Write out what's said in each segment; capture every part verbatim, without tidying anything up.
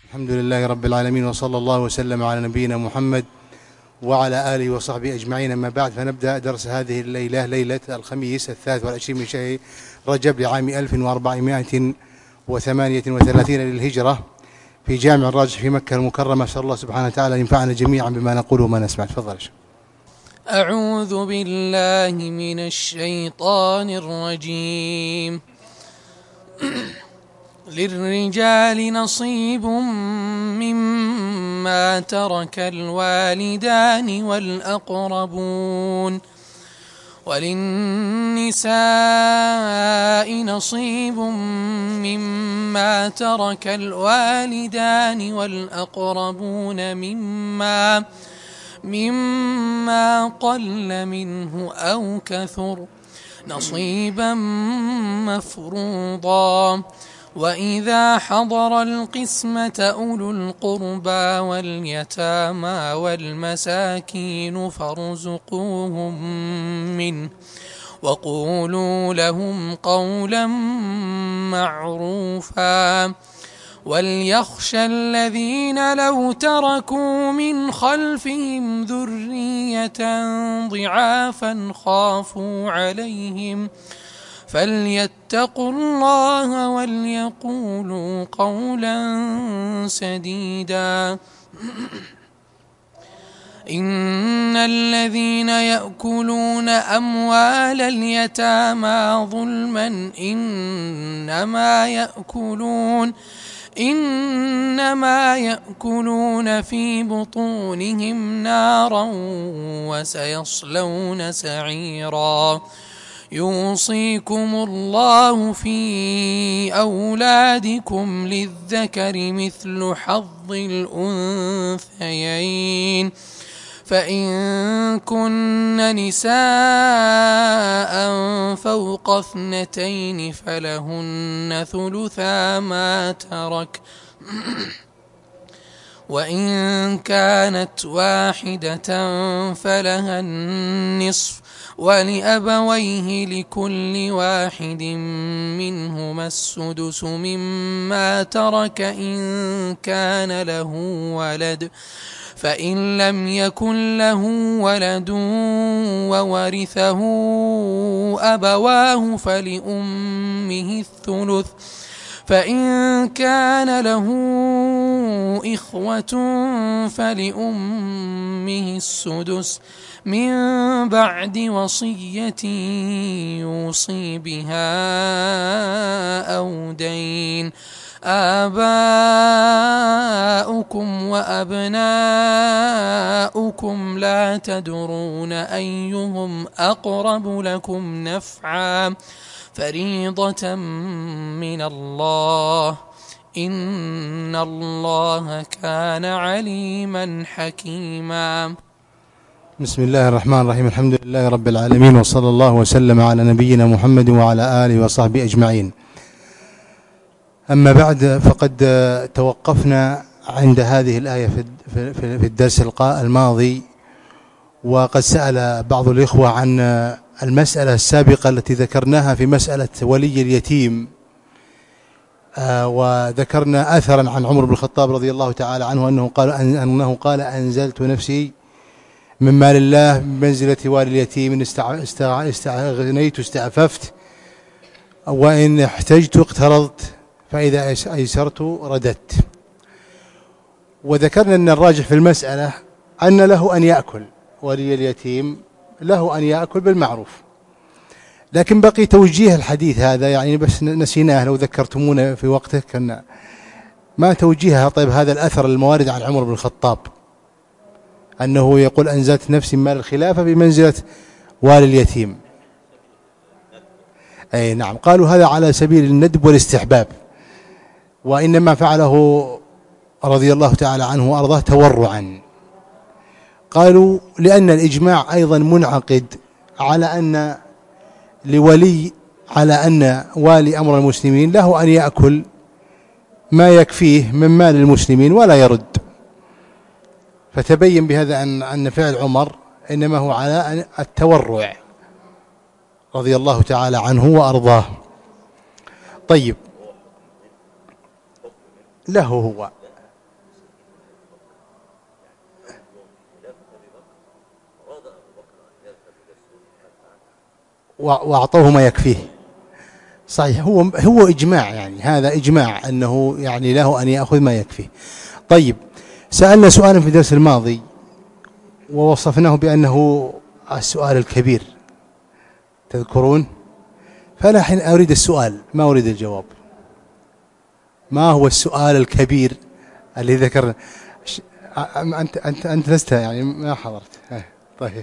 الحمد لله رب العالمين، وصلى الله وسلم على نبينا محمد وعلى آله وصحبه أجمعين. أما بعد، فنبدأ درس هذه الليلة، ليلة الخميس الثالث والعشرين من شهر رجب لعام ألف وأربعمائة وثمانية وثلاثين للهجرة في جامع الراجح في مكة المكرمة. أسأل الله سبحانه وتعالى ينفعنا جميعا بما نقول وما نسمع. تفضل. أعوذ بالله من الشيطان الرجيم. للرجال نصيب مما ترك الوالدان والأقربون، وللنساء نصيب مما ترك الوالدان والأقربون مما مما قل منه أو كثر نصيبا مفروضا. وإذا حضر القسمة أولو القربى واليتامى والمساكين فارزقوهم منه وقولوا لهم قولا معروفا. وليخشى الذين لو تركوا من خلفهم ذرية ضعافا خافوا عليهم فليتقوا الله وليقولوا قولا سديدا. إن الذين يأكلون أموال اليتامى ظلما إنما يأكلون إنما يأكلون في بطونهم نارا وسيصلون سعيرا. يوصيكم الله في أولادكم للذكر مثل حظ الأنثيين، فإن كن نساء فوق اثنتين فلهن ثلثا ما ترك، وإن كانت واحدة فلها النصف، ولأبويه لكل واحد منهما السدس مما ترك إن كان له ولد، فإن لم يكن له ولد وورثه أبواه فلأمه الثلث، فإن كان له إخوة فلأمه السدس من بعد وصية يوصي بها أو دين. آباؤكم وأبناؤكم لا تدرون أيهم أقرب لكم نفعا فريضة من الله إن الله كان عليما حكيما. بسم الله الرحمن الرحيم. الحمد لله رب العالمين، وصلى الله وسلم على نبينا محمد وعلى آله وصحبه أجمعين. أما بعد، فقد توقفنا عند هذه الآية في الدرس الماضي، وقد سأل بعض الإخوة عن المسألة السابقة التي ذكرناها في مسألة ولي اليتيم، وذكرنا أثرا عن عمر بن الخطاب رضي الله تعالى عنه أنه قال أنه قال أنزلت نفسي من مال الله بمنزلة والي اليتيم، إن استغنيت استعففت، وإن احتجت اقترضت، فإذا أيسرت رددت. وذكرنا أن الراجح في المسألة أن له أن يأكل، ولي اليتيم له أن يأكل بالمعروف، لكن بقي توجيه الحديث هذا، يعني بس نسيناه، لو ذكرتمونا في وقته كنا ما توجيهها. طيب، هذا الأثر الموارد عن عمر بن الخطاب أنه يقول أنزلت نفسي مال الخلافة بمنزلة والي اليتيم. أي نعم، قالوا هذا على سبيل الندب والاستحباب، وإنما فعله رضي الله تعالى عنه وأرضاه تورعا. قالوا لأن الإجماع أيضا منعقد على أن لولي على أن والي أمر المسلمين له أن يأكل ما يكفيه من مال المسلمين ولا يرد، فتبين بهذا أن أن فعل عمر إنما هو على التورع رضي الله تعالى عنه وأرضاه. طيب، له هو وأعطوه ما يكفيه. صحيح، هو هو إجماع، يعني هذا إجماع أنه يعني له أن يأخذ ما يكفيه. طيب، سألنا سؤالا في الدرس الماضي ووصفناه بأنه السؤال الكبير، تذكرون؟ فأنا حين أريد السؤال ما أريد الجواب. ما هو السؤال الكبير اللي ذكرنا؟ أنت أنت أنت لست يعني ما حضرت. طيب،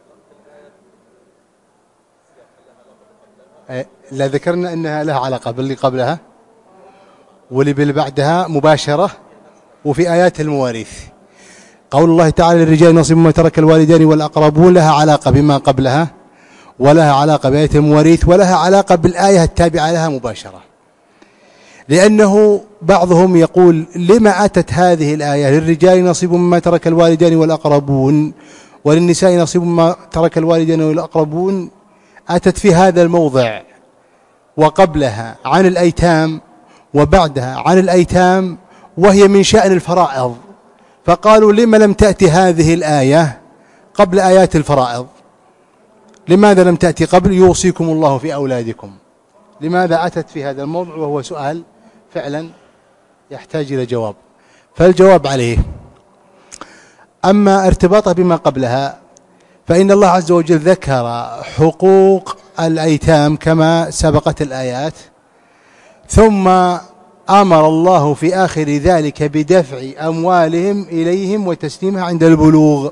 لا ذكرنا أنها لها علاقة باللي قبلها واللي باللي بعدها مباشرة. وفي آيات المواريث قول الله تعالى للرجال نصيب مما ترك الوالدان والأقربون لها علاقة بما قبلها، ولها علاقة بآية المواريث، ولها علاقة بالآية التابعة لها مباشرة. لأنه بعضهم يقول لما أتت هذه الآية للرجال نصيب مما ترك الوالدان والأقربون وللنساء نصيب مما ترك الوالدان والأقربون، أتت في هذا الموضع وقبلها عن الأيتام وبعدها عن الأيتام، وهي من شأن الفرائض. فقالوا لما لم تأتي هذه الآية قبل آيات الفرائض؟ لماذا لم تأتي قبل يوصيكم الله في أولادكم؟ لماذا أتت في هذا الموضع؟ وهو سؤال فعلا يحتاج إلى جواب. فالجواب عليه، أما ارتباطه بما قبلها فإن الله عز وجل ذكر حقوق الأيتام كما سبقت الآيات، ثم أمر الله في آخر ذلك بدفع أموالهم إليهم وتسليمها عند البلوغ.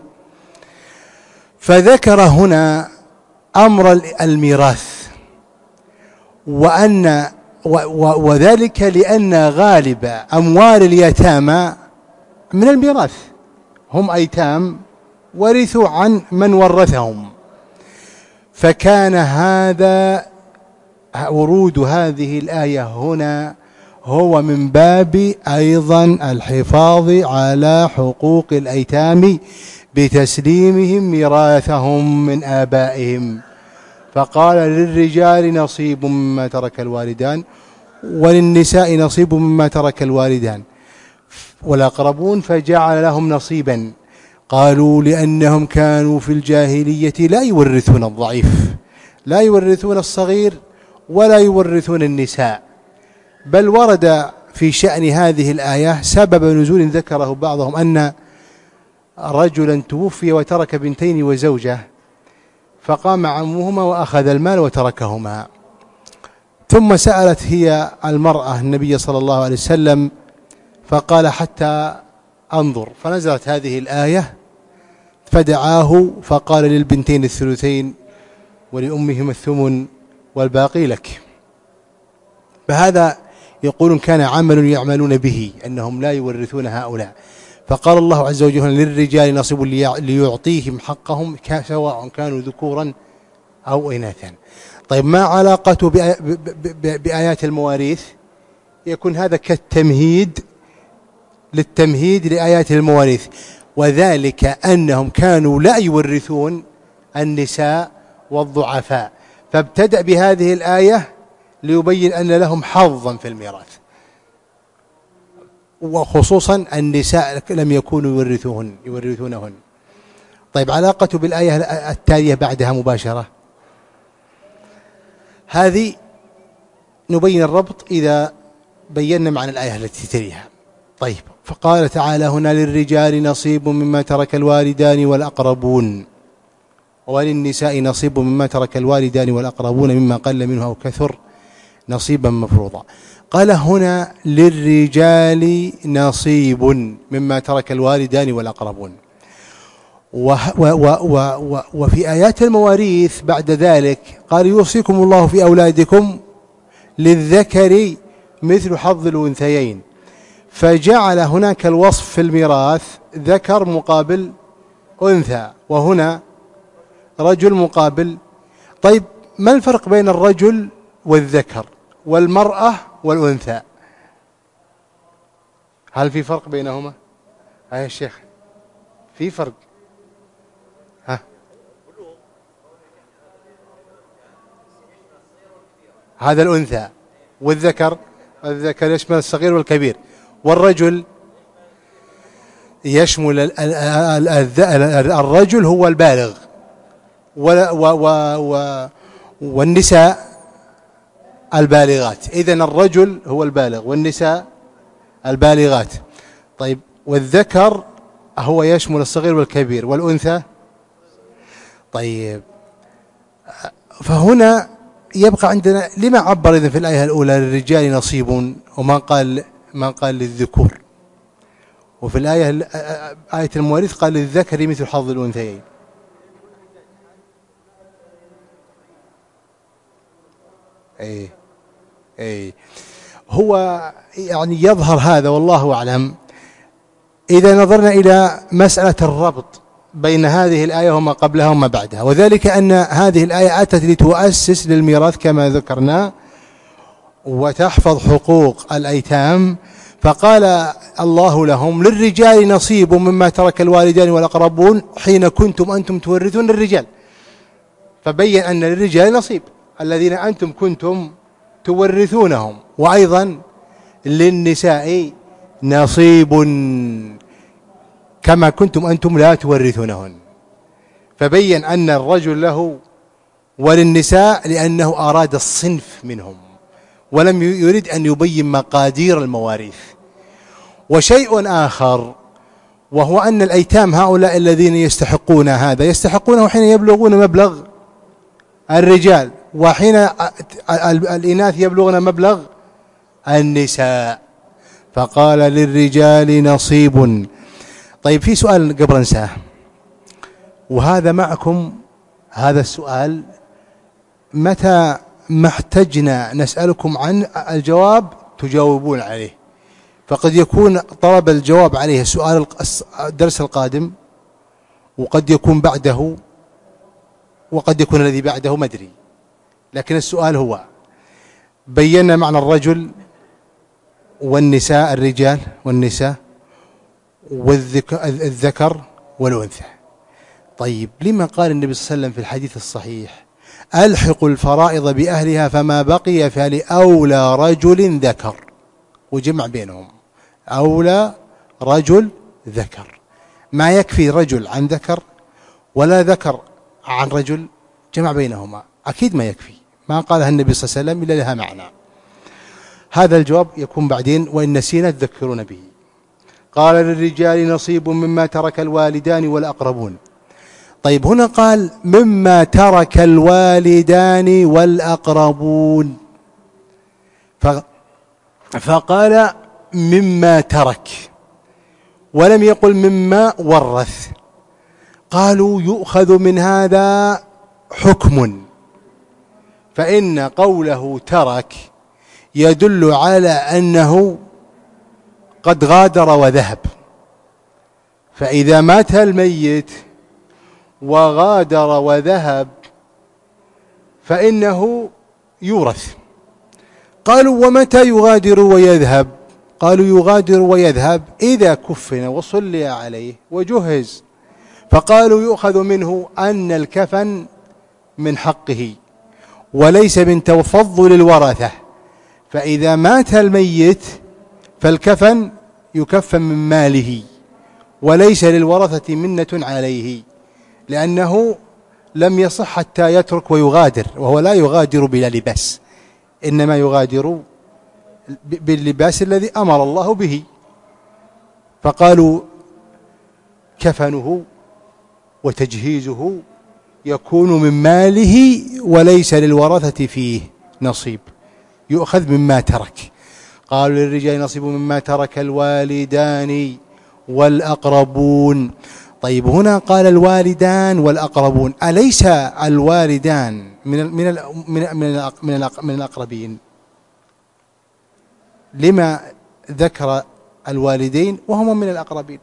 فذكر هنا أمر الميراث، وأن وذلك لأن غالب أموال اليتامى من الميراث، هم أيتام ورثوا عن من ورثهم. فكان هذا ورود هذه الآية هنا هو من باب أيضا الحفاظ على حقوق الأيتام بتسليمهم ميراثهم من آبائهم. فقال للرجال نصيب مما ترك الوالدان وللنساء نصيب مما ترك الوالدان والأقربون، فجعل لهم نصيبا. قالوا لأنهم كانوا في الجاهلية لا يورثون الضعيف، لا يورثون الصغير ولا يورثون النساء. بل ورد في شأن هذه الآية سبب نزول ذكره بعضهم أن رجلا توفي وترك بنتين وزوجة، فقام عمهما وأخذ المال وتركهما. ثم سألت هي المرأة النبي صلى الله عليه وسلم فقال حتى أنظر، فنزلت هذه الآية فدعاه فقال للبنتين الثلثين ولأمهما الثمن والباقي لك. فهذا يقولون كان عمل يعملون به أنهم لا يورثون هؤلاء. فقال الله عز وجل للرجال نصيب ليعطيهم حقهم سواء كانوا ذكورا أو إناثا. طيب، ما علاقته بآيات المواريث؟ يكون هذا كالتمهيد للتمهيد لآيات المواريث، وذلك أنهم كانوا لا يورثون النساء والضعفاء، فابتدأ بهذه الآية ليبين أن لهم حظا في الميراث، وخصوصا النساء لم يكونوا يورثوهن يورثونهن. طيب، علاقته بالآية التالية بعدها مباشرة، هذه نبين الربط إذا بينا معنى الآية التي تليها. طيب، فقال تعالى هنا للرجال نصيب مما ترك الوالدان والأقربون وللنساء نصيب مما ترك الوالدان والأقربون مما قل منه أو كثر نصيبا مفروضا. قال هنا للرجال نصيب مما ترك الوالدان والأقربون، وفي آيات المواريث بعد ذلك قال يوصيكم الله في أولادكم للذكر مثل حظ الأنثيين، فجعل هناك الوصف في الميراث ذكر مقابل أنثى، وهنا رجل مقابل. طيب، ما الفرق بين الرجل والذكر والمرأة والأنثى؟ هل في فرق بينهما؟ يا شيخ، في فرق؟ ها، هذا الأنثى، والذكر الذكر يشمل الصغير والكبير، والرجل يشمل الرجل هو البالغ، والنساء البالغات. إذن الرجل هو البالغ والنساء البالغات. طيب والذكر هو يشمل الصغير والكبير والأنثى. طيب فهنا يبقى عندنا لما عبر إذن في الآية الأولى للرجال نصيب وما قال ما قال للذكور، وفي الآية آية المواريث قال للذكر مثل حظ الأنثيين. أي أي هو يعني يظهر هذا والله أعلم إذا نظرنا إلى مسألة الربط بين هذه الآية وما قبلها وما بعدها، وذلك أن هذه الآية أتت لتؤسس للميراث كما ذكرنا وتحفظ حقوق الأيتام، فقال الله لهم للرجال نصيب مما ترك الوالدان والأقربون حين كنتم أنتم تورثون الرجال، فبين أن للرجال نصيب الذين أنتم كنتم تورثونهم، وأيضا للنساء نصيب كما كنتم أنتم لا تورثونهن، فبين أن الرجل له وللنساء لأنه أراد الصنف منهم ولم يريد أن يبين مقادير المواريث. وشيء آخر وهو أن الأيتام هؤلاء الذين يستحقون هذا يستحقونه حين يبلغون مبلغ الرجال، وحين الإناث يبلغون مبلغ النساء، فقال للرجال نصيب. طيب في سؤال قبل انساه، وهذا معكم هذا السؤال متى ما احتجنا نسألكم عن الجواب تجاوبون عليه، فقد يكون طلب الجواب عليه السؤال الدرس القادم، وقد يكون بعده، وقد يكون الذي بعده ما أدري، لكن السؤال هو بينا معنى الرجل والنساء الرجال والنساء والذكر والأنثى. طيب لما قال النبي صلى الله عليه وسلم في الحديث الصحيح ألحقوا الفرائض بأهلها فما بقي فلأولى رجل ذكر، وجمع بينهم أولى رجل ذكر، ما يكفي رجل عن ذكر ولا ذكر عن رجل، جمع بينهما أكيد ما يكفي، ما قالها النبي صلى الله عليه وسلم إلا لها معنى. هذا الجواب يكون بعدين وإن نسينا تذكرون به. قال للرجال نصيب مما ترك الوالدان والأقربون. طيب هنا قال مما ترك الوالدان والأقربون، فقال مما ترك ولم يقل مما ورث. قالوا يؤخذ من هذا حكم، فإن قوله ترك يدل على أنه قد غادر وذهب، فإذا مات الميت وغادر وذهب فإنه يورث. قالوا ومتى يغادر ويذهب؟ قالوا يغادر ويذهب إذا كفن وصلي عليه وجهز، فقالوا يؤخذ منه أن الكفن من حقه وليس من تفضل الورثة، فإذا مات الميت فالكفن يكفن من ماله وليس للورثة منة عليه، لأنه لم يصح حتى يترك ويغادر، وهو لا يغادر بلا لباس، إنما يغادر باللباس الذي أمر الله به. فقالوا كفنه وتجهيزه يكون من ماله وليس للورثة فيه نصيب، يؤخذ مما ترك. قالوا للرجال نصيب مما ترك الوالدان والأقربون. طيب هنا قال الوالدان والأقربون، أليس الوالدان من من من من من الأقربين؟ لما ذكر الوالدين وهم من الأقربين؟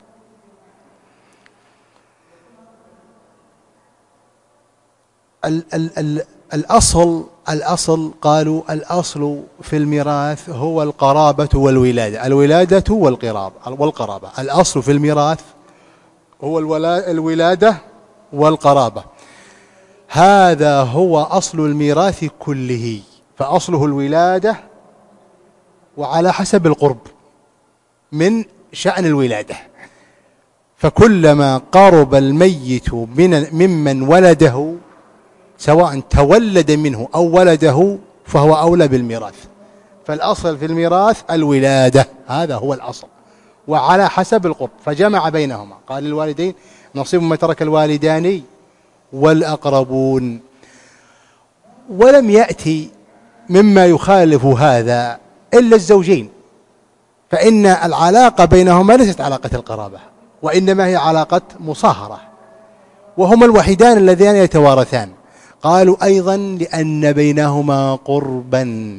ال ال ال الأصل الأصل قالوا الأصل في الميراث هو القرابة والولادة، الولادة والقرابة والقرابة الأصل في الميراث هو الولادة والقرابة، هذا هو أصل الميراث كله، فأصله الولادة وعلى حسب القرب من شأن الولادة، فكلما قرب الميت من ممن ولده سواء تولد منه أو ولده فهو أولى بالميراث. فالأصل في الميراث الولادة، هذا هو الأصل، وعلى حسب القرب فجمع بينهما، قال للوالدين نصيب ما ترك الوالدان والأقربون. ولم يأتي مما يخالف هذا إلا الزوجين، فإن العلاقة بينهما ليست علاقة القرابة، وإنما هي علاقة مصاهرة، وهما الوحيدان اللذان يتوارثان. قالوا أيضا لأن بينهما قربا،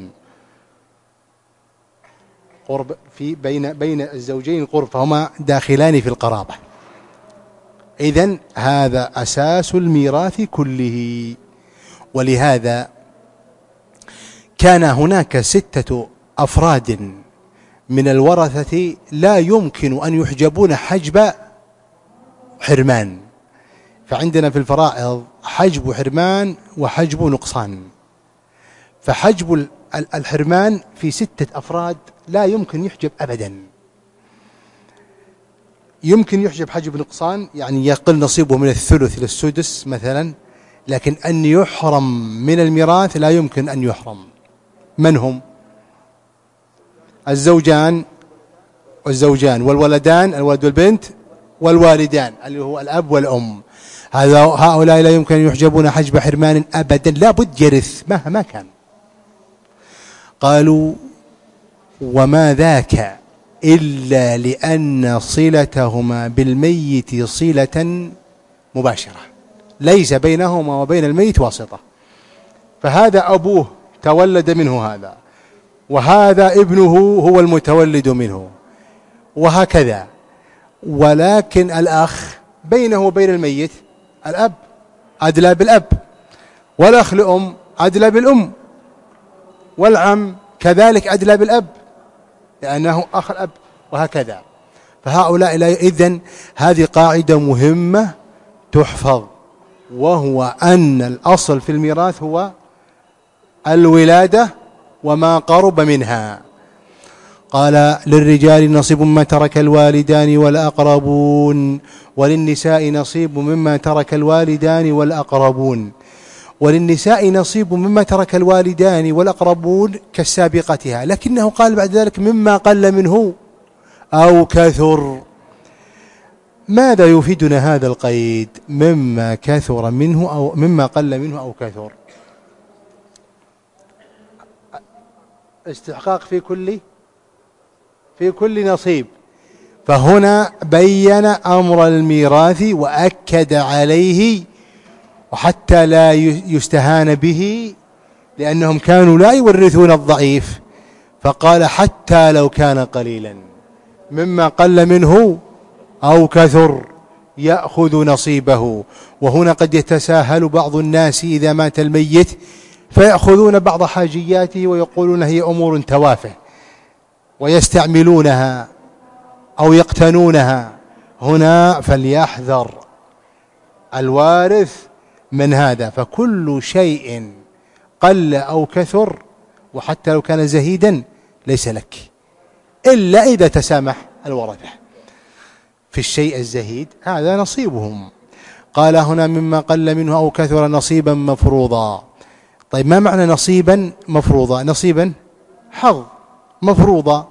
قرب في بين بين الزوجين قرب، فهما داخلان في القرابة. إذن هذا أساس الميراث كله. ولهذا كان هناك ستة أفراد من الورثة لا يمكن أن يحجبون حجب حرمان. فعندنا في الفرائض حجب حرمان وحجب نقصان. فحجب الحرمان في ستة أفراد لا يمكن يحجب أبدا. يمكن يحجب حجب نقصان، يعني يقل نصيبه من الثلث إلى السدس مثلا، لكن أن يحرم من الميراث لا يمكن أن يحرم. من هم؟ الزوجان والزوجان والولدان، الولد والبنت والوالدان اللي هو الأب والأم. هذا هؤلاء لا يمكن أن يحجبون حجب حرمان أبدا، لا بد يرث مهما كان. قالوا وما ذاك إلا لأن صلتهما بالميت صلة مباشرة، ليس بينهما وبين الميت واسطة. فهذا أبوه تولد منه هذا، وهذا ابنه هو المتولد منه، وهكذا. ولكن الأخ بينه وبين الميت الأب أدلى بالأب، والأخ لأم أدلى بالأم، والعم كذلك أدلى بالأب لأنه أخ الأب، وهكذا. فهؤلاء لا. إذن هذه قاعدة مهمة تحفظ، وهو أن الأصل في الميراث هو الولادة وما قرب منها. قال للرجال نصيب مما ترك الوالدان والأقربون، وللنساء نصيب مما ترك الوالدان والأقربون. وللنساء نصيب مما ترك الوالدان والأقربون كالسابقتها، لكنه قال بعد ذلك مما قل منه أو كثر. ماذا يفيدنا هذا القيد مما كثر منه أو مما قل منه أو كثر؟ استحقاق في كل في كل نصيب. فهنا بين أمر الميراث وأكد عليه، وحتى لا يستهان به، لأنهم كانوا لا يورثون الضعيف، فقال حتى لو كان قليلا مما قل منه أو كثر يأخذ نصيبه. وهنا قد يتساهل بعض الناس إذا مات الميت فيأخذون بعض حاجياته ويقولون هي أمور توافه ويستعملونها أو يقتنونها. هنا فليحذر الوارث من هذا، فكل شيء قل أو كثر وحتى لو كان زهيدا ليس لك، إلا إذا تسامح الورثة في الشيء الزهيد، هذا نصيبهم. قال هنا مما قل منه أو كثر نصيبا مفروضا. طيب ما معنى نصيبا مفروضا؟ نصيبا حظ، مفروضا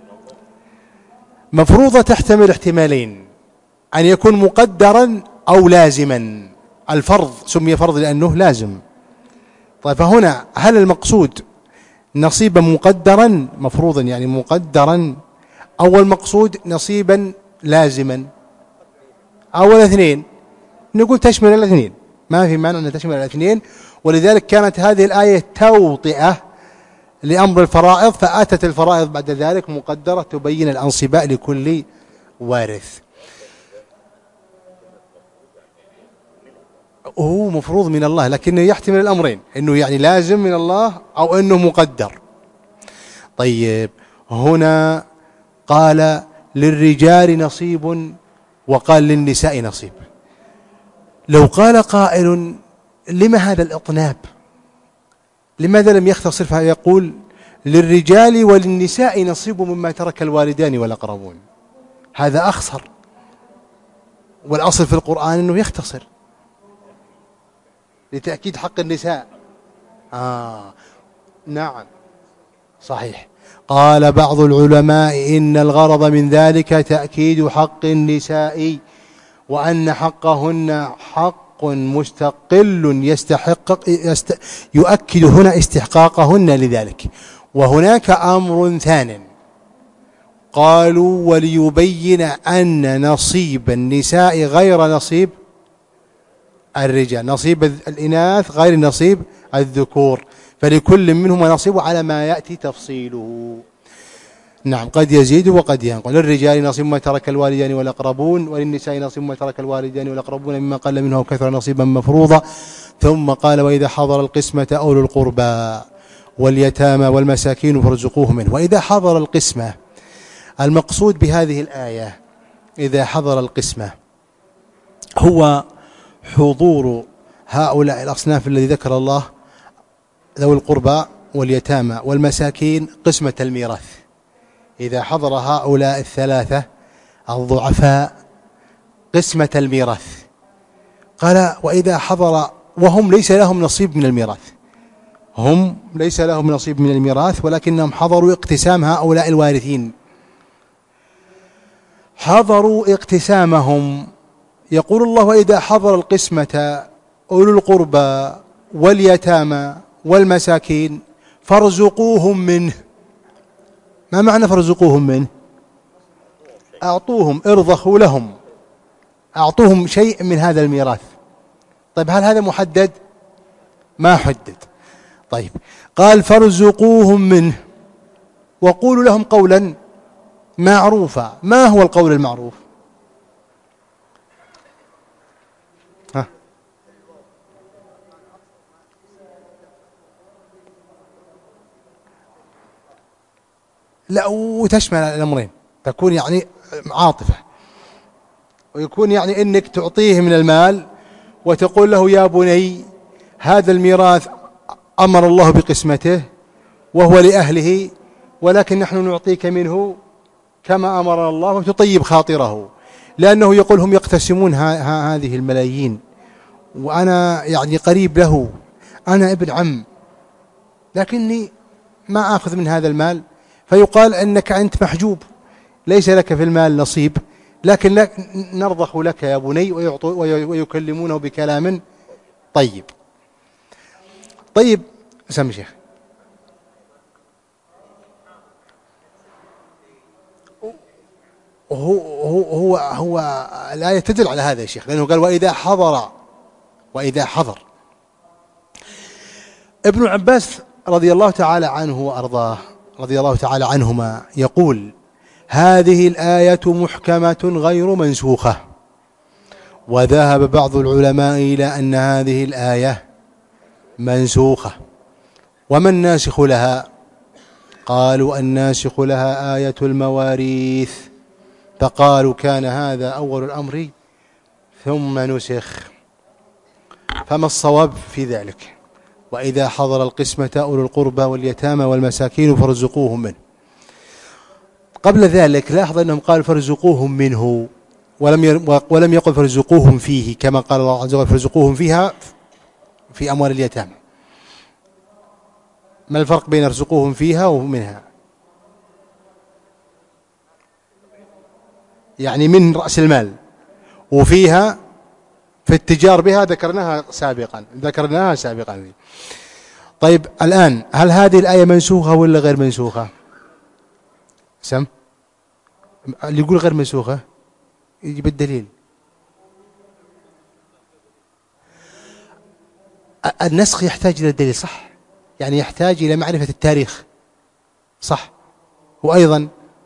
مفروضة تحتمل احتمالين، أن يكون مقدرا أو لازما. الفرض سمي فرض لأنه لازم. طيب فهنا هل المقصود نصيبا مقدرا مفروضا يعني مقدرا، أو المقصود نصيبا لازما، أو الاثنين؟ نقول تشمل الاثنين، ما في معنى أن تشمل الاثنين. ولذلك كانت هذه الآية توطئة لأمر الفرائض، فأتت الفرائض بعد ذلك مقدرة تبين الأنصباء لكل وارث. هو مفروض من الله، لكنه يحتمل الأمرين، إنه يعني لازم من الله أو إنه مقدر. طيب هنا قال للرجال نصيب وقال للنساء نصيب. لو قال قائل لما هذا الإطناب؟ لماذا لم يختصر فيقول للرجال وللنساء نصيب مما ترك الوالدان والأقربون؟ هذا أخصر، والأصل في القرآن أنه يختصر. لتأكيد حق النساء. آه نعم صحيح. قال بعض العلماء إن الغرض من ذلك تأكيد حق النساء، وأن حقهن حق مستقل يستحق يست يؤكد هنا استحقاقهن لذلك. وهناك أمر ثان، قالوا وليبين أن نصيب النساء غير نصيب الرجال، نصيب الإناث غير نصيب الذكور، فلكل منهما نصيب على ما يأتي تفصيله. نعم قد يزيد وقد ينقل. للرجال نصيب ما ترك الوالدان والأقربون، وللنساء نصيب ما ترك الوالدان والأقربون مما قل منه وكثر نصيبا مفروضا. ثم قال وإذا حضر القسمة أولو القربى واليتامى والمساكين فارزقوهم منه. وإذا حضر القسمة، المقصود بهذه الآية إذا حضر القسمة هو حضور هؤلاء الأصناف الذي ذكر الله، ذوي القربى واليتامى والمساكين، قسمة الميراث. إذا حضر هؤلاء الثلاثة الضعفاء قسمة الميراث، قال وإذا حضر وهم ليس لهم نصيب من الميراث، هم ليس لهم نصيب من الميراث ولكنهم حضروا اقتسام هؤلاء الوارثين، حضروا اقتسامهم. يقول الله وإذا حضر القسمة أولو القربى واليتامى والمساكين فارزقوهم منه. ما معنى فارزقوهم منه؟ أعطوهم، ارضخوا لهم، أعطوهم شيء من هذا الميراث. طيب هل هذا محدد؟ ما حدد. طيب قال فارزقوهم منه وقولوا لهم قولا معروفا. ما هو القول المعروف؟ ها. لا، وتشمل الأمرين، تكون يعني عاطفة، ويكون يعني إنك تعطيه من المال وتقول له يا بني هذا الميراث أمر الله بقسمته وهو لأهله، ولكن نحن نعطيك منه كما أمرنا الله، وتطيب خاطره، لأنه يقول هم يقتسمون هذه الملايين وأنا يعني قريب له، أنا ابن عم، لكني ما أخذ من هذا المال، فيقال أنك أنت محجوب، ليس لك في المال نصيب، لكن لك نرضخ لك يا بني، ويكلمونه بكلام طيب. طيب سمي شيخ. هو هو هو هو الآية تدل على هذا يا شيخ، لأنه قال وإذا حضر، وإذا حضر. ابن عباس رضي الله تعالى عنه وأرضاه، رضي الله تعالى عنهما، يقول هذه الآية محكمة غير منسوخة. وذهب بعض العلماء إلى أن هذه الآية منسوخة. وما الناسخ لها؟ قالوا الناسخ لها آية المواريث، فقالوا كان هذا أول الأمر ثم نسخ. فما الصواب في ذلك؟ وإذا حضر القسمة أولو القربى واليتامى والمساكين فارزقوهم منه. قبل ذلك لاحظ أنهم قالوا فارزقوهم منه، ولم ولم يقل فارزقوهم فيه، كما قال الله عز وجل فارزقوهم فيها في أموال اليتامى. ما الفرق بين ارزقوهم فيها ومنها؟ يعني من رأس المال، وفيها في التجار بها ذكرناها سابقا ذكرناها سابقا طيب الآن هل هذه الآية منسوخة ولا غير منسوخة؟ سم اللي يقول غير منسوخة يجيب الدليل. النسخ يحتاج إلى الدليل، صح، يعني يحتاج إلى معرفة التاريخ، صح. وأيضا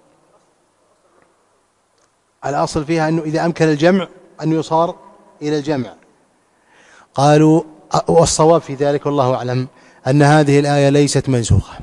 الأصل فيها أنه إذا أمكن الجمع أن يصار إلى الجمع. قالوا والصواب في ذلك والله أعلم أن هذه الآية ليست منسوخة،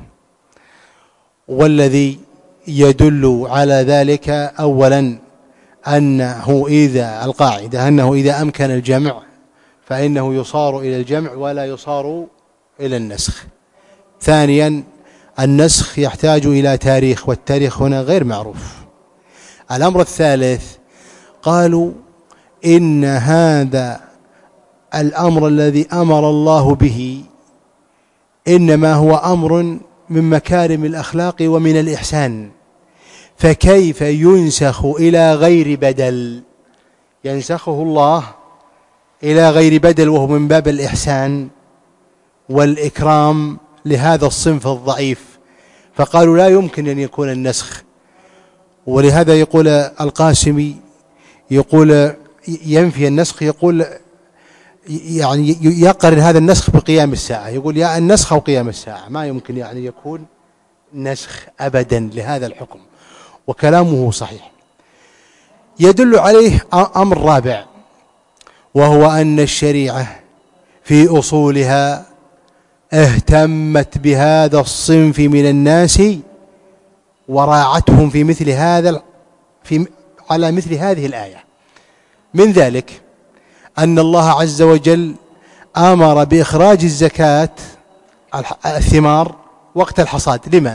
والذي يدل على ذلك أولا أنه إذا القاعدة أنه إذا أمكن الجمع فإنه يصار إلى الجمع ولا يصار إلى النسخ. ثانيا النسخ يحتاج إلى تاريخ، والتاريخ هنا غير معروف. الأمر الثالث قالوا إن هذا الأمر الذي أمر الله به إنما هو أمر من مكارم الأخلاق ومن الإحسان، فكيف ينسخ إلى غير بدل؟ ينسخه الله إلى غير بدل وهو من باب الإحسان والإكرام لهذا الصنف الضعيف، فقالوا لا يمكن أن يكون النسخ. ولهذا يقول القاسمي يقول ينفي النسخ، يقول يعني يقرن هذا النسخ بقيام الساعة، يقول يا النسخ أو قيام الساعة، ما يمكن يعني يكون نسخ أبدا لهذا الحكم، وكلامه صحيح. يدل عليه أمر رابع، وهو أن الشريعة في أصولها اهتمت بهذا الصنف من الناس وراعتهم في مثل هذا في على مثل هذه الآية. من ذلك أن الله عز وجل أمر بإخراج الزكاة الثمار وقت الحصاد. لما؟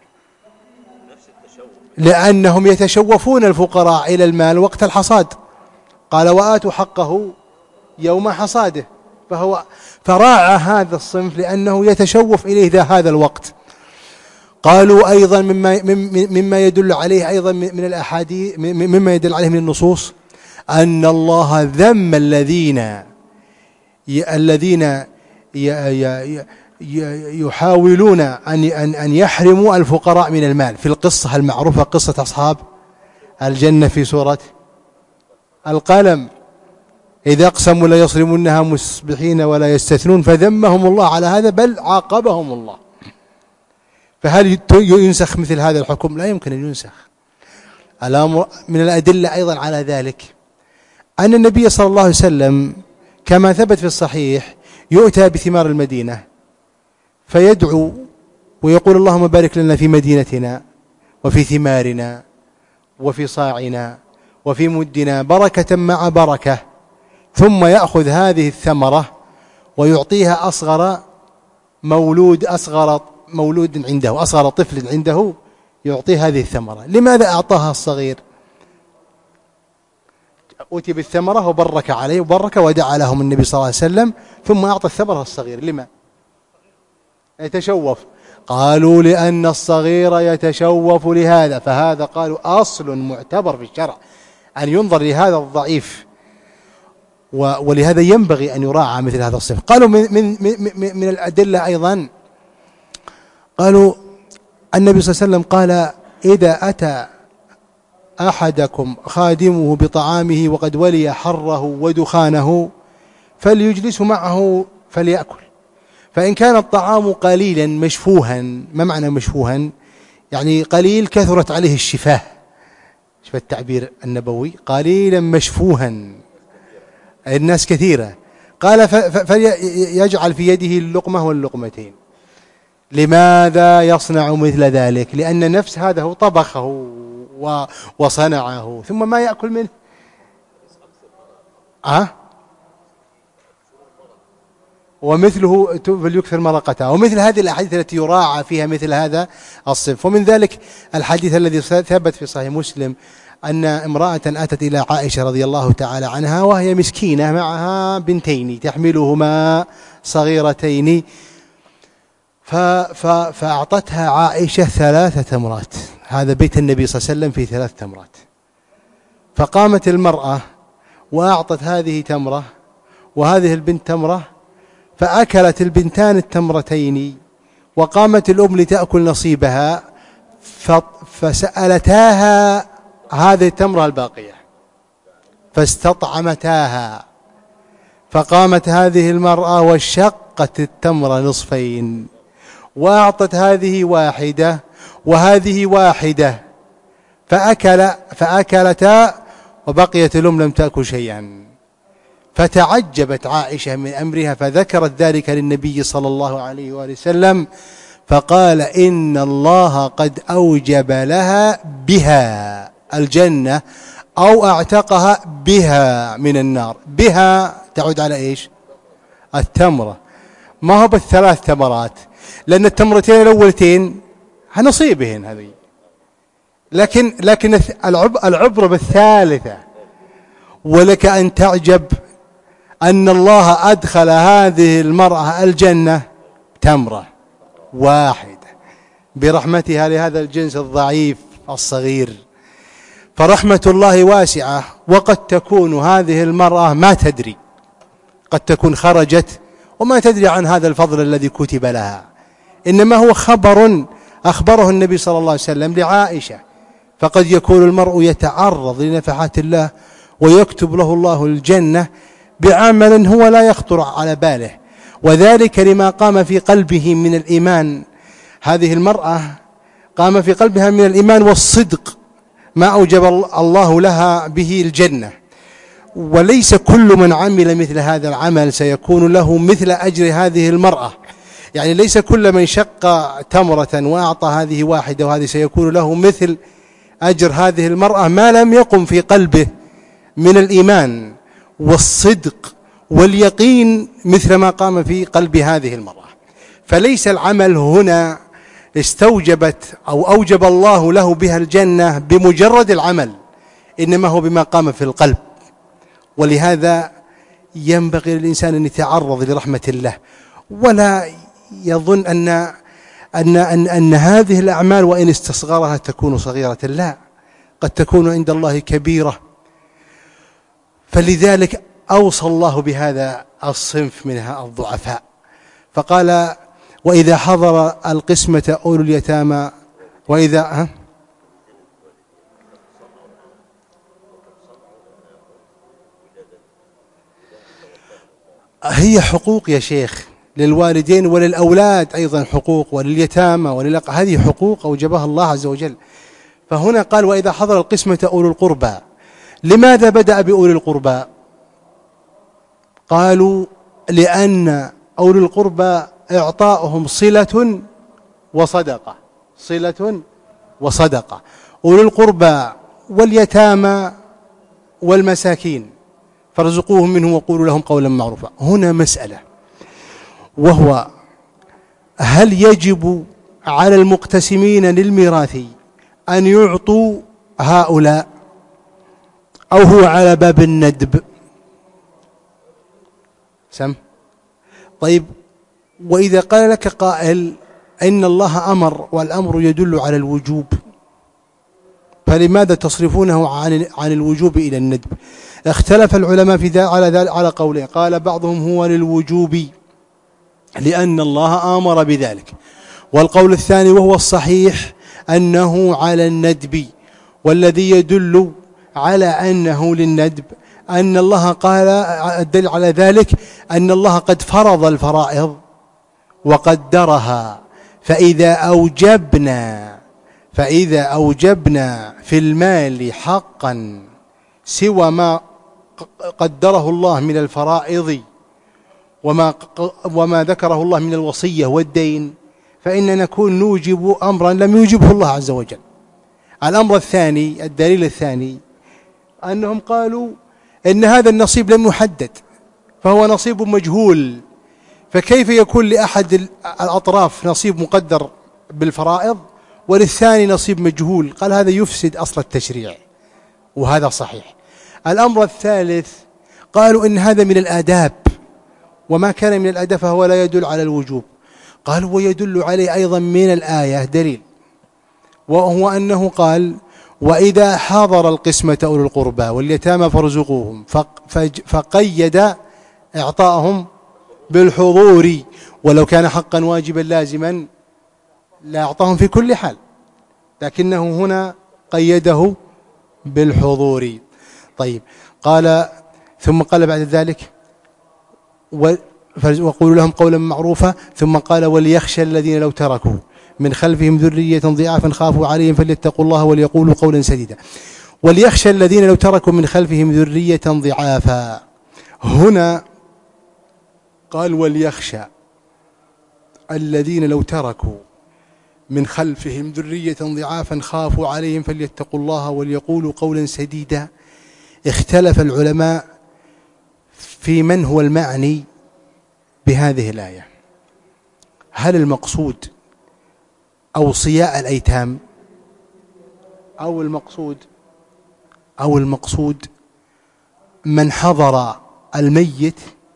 لأنهم يتشوفون الفقراء إلى المال وقت الحصاد، قال وآتوا حقه يوم حصاده، فهو فراعى هذا الصنف لأنه يتشوف إليه ذا هذا الوقت. قالوا أيضا مما, مما يدل عليه أيضا من الأحاديث، مما يدل عليه من النصوص، أن الله ذم الذين الذين يحاولون أن أن يحرموا الفقراء من المال في القصة المعروفة، قصة أصحاب الجنة في سورة القلم، إذا أقسموا لا يصرمونها مصبحين ولا يستثنون، فذمهم الله على هذا بل عاقبهم الله. فهل ينسخ مثل هذا الحكم؟ لا يمكن أن ينسخ. الأمر من الأدلة أيضا على ذلك أن النبي صلى الله عليه وسلم كما ثبت في الصحيح يؤتى بثمار المدينة فيدعو ويقول اللهم بارك لنا في مدينتنا وفي ثمارنا وفي صاعنا وفي مدنا بركة مع بركة، ثم يأخذ هذه الثمرة ويعطيها أصغر مولود أصغر مولود عنده، أصغر طفل عنده يعطيه هذه الثمرة. لماذا أعطاها الصغير؟ أتي بالثمرة وبرك عليه وبرك ودعا لهم النبي صلى الله عليه وسلم، ثم أعطى الثمرة الصغير. لما؟ يتشوف. قالوا لأن الصغير يتشوف لهذا، فهذا قالوا أصل معتبر في الشرع أن ينظر لهذا الضعيف، ولهذا ينبغي أن يراعى مثل هذا الصف. قالوا من, من, من, من الأدلة أيضا، قالوا النبي صلى الله عليه وسلم قال إذا أتى أحدكم خادمه بطعامه وقد ولي حره ودخانه فليجلس معه فليأكل، فإن كان الطعام قليلا مشفوها. ما معنى مشفوها؟ يعني قليل كثرت عليه الشفاه، شوف التعبير النبوي، قليلا مشفوها، الناس كثيرة. قال فليجعل في يده اللقمة واللقمتين. لماذا يصنع مثل ذلك؟ لأن نفس هذا هو طبخه وصنعه ثم ما يأكل منه. أه؟ ومثله فليكثر مرقته، ومثل هذه الأحاديث التي يراعى فيها مثل هذا الصنف. ومن ذلك الحديث الذي ثبت في صحيح مسلم أن امرأة أتت إلى عائشة رضي الله تعالى عنها وهي مسكينة معها بنتين تحملهما صغيرتين، فأعطتها عائشة ثلاث تمرات. هذا بيت النبي صلى الله عليه وسلم فيه ثلاث تمرات. فقامت المرأة وأعطت هذه تمرة وهذه البنت تمرة، فأكلت البنتان التمرتين، وقامت الأم لتأكل نصيبها، فسألتاها هذه التمرة الباقية فاستطعمتاها، فقامت هذه المرأة وشقت التمرة نصفين وأعطت هذه واحدة وهذه واحدة، فأكل فأكلتا وبقيت الأم لم تأكل شيئا. فتعجبت عائشة من أمرها فذكرت ذلك للنبي صلى الله عليه وآله وسلم، فقال إن الله قد أوجب لها بها الجنة أو أعتقها بها من النار. بها تعود على إيش؟ التمرة، ما هو بالثلاث تمرات، لأن التمرتين الأولتين هنصيبهن هذه، لكن لكن العبرة بالثالثة. ولك أن تعجب أن الله أدخل هذه المرأة الجنة تمرة واحدة برحمتها لهذا الجنس الضعيف الصغير. فرحمة الله واسعة، وقد تكون هذه المرأة ما تدري، قد تكون خرجت وما تدري عن هذا الفضل الذي كتب لها، إنما هو خبر أخبره النبي صلى الله عليه وسلم لعائشة. فقد يكون المرء يتعرض لنفحات الله ويكتب له الله الجنة بعمل هو لا يخطر على باله، وذلك لما قام في قلبه من الإيمان. هذه المرأة قام في قلبها من الإيمان والصدق ما أوجب الله لها به الجنة، وليس كل من عمل مثل هذا العمل سيكون له مثل أجر هذه المرأة. يعني ليس كل من شق تمرة وأعطى هذه واحدة وهذه سيكون له مثل أجر هذه المرأة ما لم يقم في قلبه من الإيمان والصدق واليقين مثل ما قام في قلب هذه المرأة. فليس العمل هنا استوجبت أو أوجب الله له بها الجنة بمجرد العمل، إنما هو بما قام في القلب. ولهذا ينبغي للإنسان أن يتعرض لرحمة الله، ولا يظن أن أن أن, أن هذه الأعمال وإن استصغرها تكون صغيرة، لا، قد تكون عند الله كبيرة. فلذلك أوصى الله بهذا الصنف من الضعفاء، فقال: وإذا حضر القسمة أولو اليتامى وإذا ها هي حقوق يا شيخ للوالدين وللأولاد أيضا حقوق، ولليتامى وللأق... هذه حقوق أوجبها الله عز وجل. فهنا قال: وإذا حضر القسمة أولو القربى. لماذا بدأ بأولي القربى؟ قالوا: لأن أولي القربى إعطاؤهم صلة وصدقة، صلة وصدقة. أولي القربى واليتامى والمساكين فارزقوهم منه وقولوا لهم قولا معروفا. هنا مسألة، وهو هل يجب على المقتسمين للميراث أن يعطوا هؤلاء أو هو على باب الندب؟ سم طيب، وإذا قال لك قائل إن الله أمر والأمر يدل على الوجوب، فلماذا تصرفونه عن عن الوجوب إلى الندب؟ اختلف العلماء في ذلك على ذلك على قولين. قال بعضهم هو للوجوب لأن الله أمر بذلك، والقول الثاني وهو الصحيح أنه على الندب. والذي يدل على أنه للندب أن الله قال، الدليل على ذلك أن الله قد فرض الفرائض وقدرها، فإذا أوجبنا فإذا أوجبنا في المال حقا سوى ما قدره الله من الفرائض وما وما ذكره الله من الوصية والدين، فإن نكون نوجب أمرا لم يوجبه الله عز وجل. الأمر الثاني، الدليل الثاني، أنهم قالوا إن هذا النصيب لم يحدد، فهو نصيب مجهول، فكيف يكون لأحد الأطراف نصيب مقدر بالفرائض وللثاني نصيب مجهول؟ قال هذا يفسد أصل التشريع، وهذا صحيح. الأمر الثالث، قالوا إن هذا من الآداب، وما كان من الآداب فهو لا يدل على الوجوب. قالوا ويدل عليه أيضا من الآية دليل، وهو أنه قال: وإذا حضر القسمة أولو القربى واليتامى فارزقوهم، فقيد إعطاءهم بالحضور، ولو كان حقا واجبا لازما لا أعطاهم في كل حال، لكنه هنا قيده بالحضور. طيب، قال ثم قال بعد ذلك: وقولوا لهم قولا معروفا، ثم قال: وليخشى الذين لو تركوا من خلفهم ذرية ضعافا خافوا عليهم فليتقوا الله وليقولوا قولا سديدا. وليخشى الذين لو تركوا من خلفهم ذرية ضعافا، هنا قال: وليخشى الذين لو تركوا من خلفهم ذرية ضعافا خافوا عليهم فليتقوا الله وليقولوا قولا سديدا. اختلف العلماء في من هو المعني بهذه الآية، هل المقصود أوصياء الأيتام أو المقصود أو المقصود من حضر الميت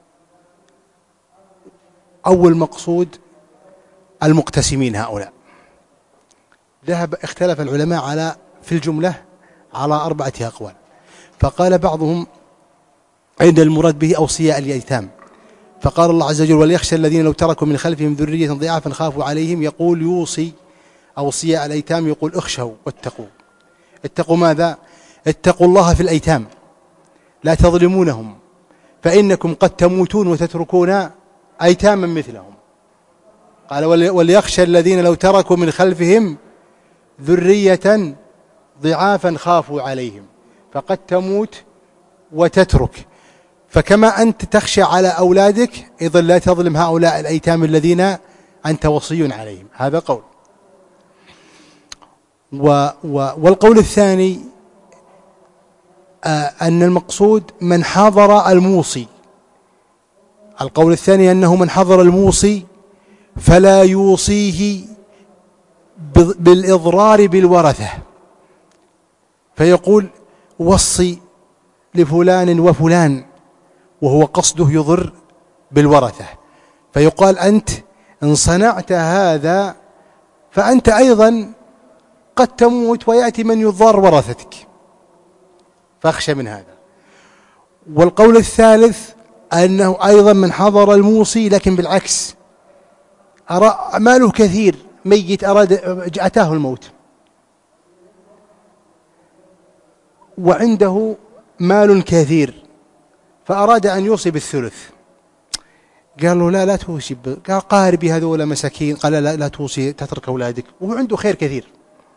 أو المقصود المقتسمين هؤلاء. ذهب اختلف العلماء على في الجملة على أربعة أقوال. فقال بعضهم عند المراد به أوصياء اليتام، فقال الله عز وجل وليخشى الذين لو تركوا من خلفهم ذرية ضعافا خافوا عليهم، يقول يوصي أوصياء الأيتام، يقول اخشوا واتقوا. اتقوا ماذا؟ اتقوا الله في الأيتام لا تظلمونهم فإنكم قد تموتون وتتركون أيتاما مثلهم. قال وليخشى الذين لو تركوا من خلفهم ذرية ضعافا خافوا عليهم، فقد تموت وتترك. فكما أنت تخشى على أولادك إذن لا تظلم هؤلاء الأيتام الذين أنت وصي عليهم. هذا قول. و و والقول الثاني آه أن المقصود من حضر الموصي. القول الثاني أنه من حضر الموصي فلا يوصيه بالإضرار بالورثة، فيقول وصي لفلان وفلان وهو قصده يضر بالورثة، فيقال أنت إن صنعت هذا فأنت أيضا قد تموت ويأتي من يضار ورثتك، فاخشى من هذا. والقول الثالث أنه أيضا من حضر الموصي لكن بالعكس، ماله كثير، ميت أراد أتاه الموت وعنده مال كثير فأراد أن يوصي بالثلث، قال له لا لا توصي، قال قاربي هذول مساكين، قال لا لا توصي تترك أولادك، وهو عنده خير كثير.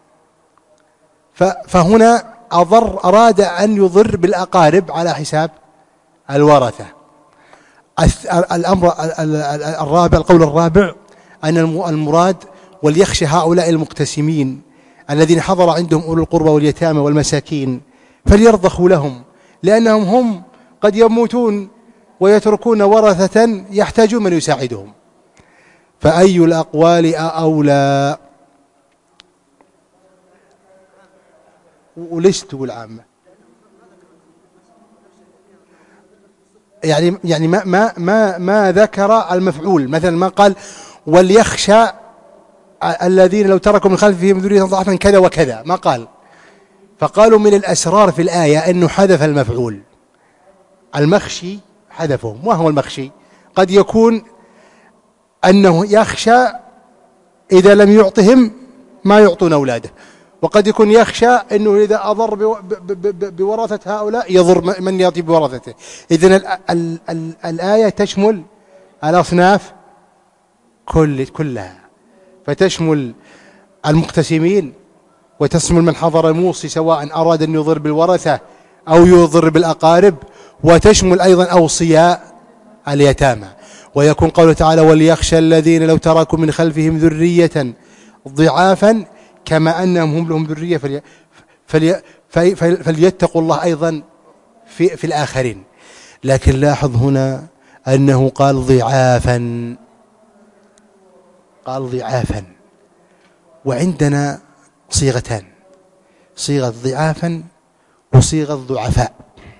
فهنا أضر أراد أن يضر بالأقارب على حساب الورثة. الأمر الرابع، القول الرابع أن المراد وليخشى هؤلاء المقتسمين الذين حضر عندهم أولو القربى واليتامى والمساكين فليرضخوا لهم، لأنهم هم قد يموتون ويتركون ورثة يحتاجون من يساعدهم. فأي الأقوال أولى؟ وليش تقول عامة؟ يعني يعني ما ما ما ما ذكر المفعول، مثلا ما قال وليخشى الذين لو تركوا من خلفهم ذرية ضعفا كذا وكذا، ما قال. فقالوا من الأسرار في الآية أنه حذف المفعول، المخشي حذفه. ما هو المخشي؟ قد يكون أنه يخشى إذا لم يعطهم ما يعطون أولاده، وقد يكون يخشى أنه إذا أضر بورثة هؤلاء يضر من يأتي بورثته. إذن ال ال ال الآية تشمل الأصناف كل كلها، فتشمل المقتسمين وتشمل من حضر الموصي سواء أراد أن يضر بالورثة أو يضر بالأقارب، وتشمل أيضا أوصياء اليتامى. ويكون قوله تعالى وليخشى الذين لو تركوا من خلفهم ذرية ضعافا كما أنهم هم لهم ذرية فلي فلي فلي فليتقوا الله أيضا في, في الآخرين. لكن لاحظ هنا أنه قال ضعافا، قال ضعافا، وعندنا صيغتان، صيغة ضعافا وصيغة ضعفاء.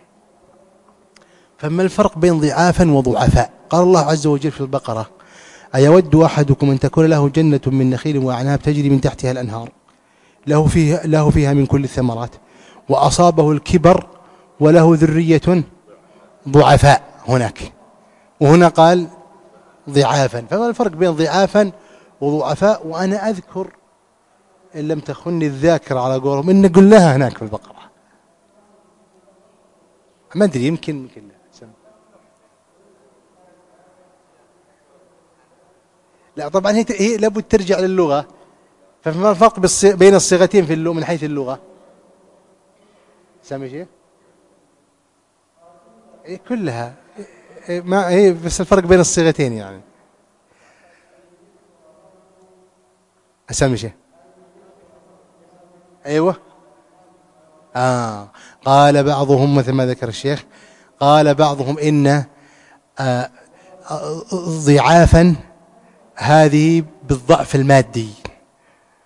فما الفرق بين ضعافا وضعفاء؟ قال الله عز وجل في البقرة أيود أحدكم أن تكون له جنة من نخيل وأعناب تجري من تحتها الأنهار له فيها, له فيها من كل الثمرات وأصابه الكبر وله ذرية ضعفاء هناك، وهنا قال ضعافا. فما الفرق بين ضعافا وضعفاء؟ وأنا أذكر إن لم تخني الذاكرة على قولهم إن قلناها هناك في البقرة، ما أدري يمكن يمكن لا. طبعا هي, هي لابد ترجع للغة. فما الفرق بين الصيغتين في اللغة من حيث اللغة؟ سامي شيء؟ إيه كلها إيه ما هي بس الفرق بين الصيغتين يعني. سامي شيء؟ أيوة. آه قال بعضهم مثل ما ذكر الشيخ، قال بعضهم إن آه ضعافا هذه بالضعف المادي،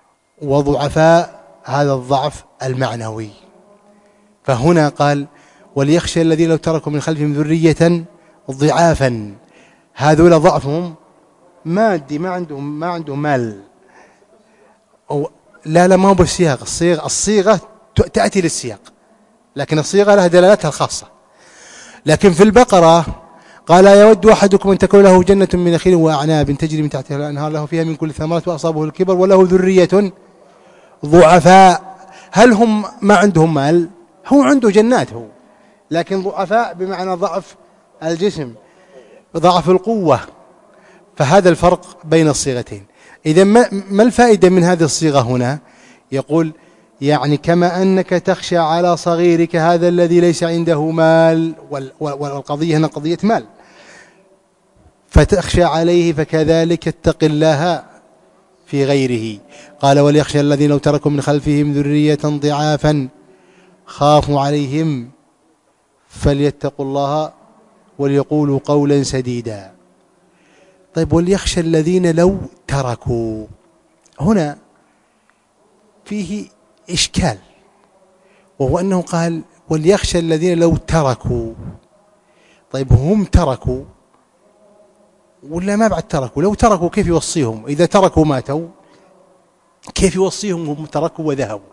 وضعفاء هذا الضعف المعنوي. فهنا قال وليخشى الذين لو تركوا من خلفهم ذرية ضعافا، هذول ضعفهم مادي، ما عندهم ما عندهم مال. أو لا لا ما هو بالسياق، الصيغة الصيغة تأتي للسياق، لكن الصيغة لها دلالتها الخاصة. لكن في البقرة قال يود أحدكم أن تكون له جنة من نخيل وأعناب تجري من تحتها الأنهار له فيها من كل الثمرات وأصابه الكبر وله ذرية ضعفاء. هل هم ما عندهم مال؟ هو عنده جنات هو، لكن ضعفاء بمعنى ضعف الجسم، ضعف القوة. فهذا الفرق بين الصيغتين. إذا ما الفائدة من هذه الصيغة هنا؟ يقول يعني كما أنك تخشى على صغيرك هذا الذي ليس عنده مال، والقضية هنا قضية مال، فتخشى عليه، فكذلك اتق الله في غيره. قال وليخشى الذين لو تركوا من خلفهم ذرية ضعافا خافوا عليهم فليتقوا الله وليقولوا قولا سديدا. طيب وليخشى الذين لو تركوا، هنا فيه إشكال، وهو أنه قال وليخشى الذين لو تركوا. طيب هم تركوا ولا ما بعد تركوا؟ لو تركوا كيف يوصيهم؟ إذا تركوا ماتوا كيف يوصيهم هم تركوا وذهبوا؟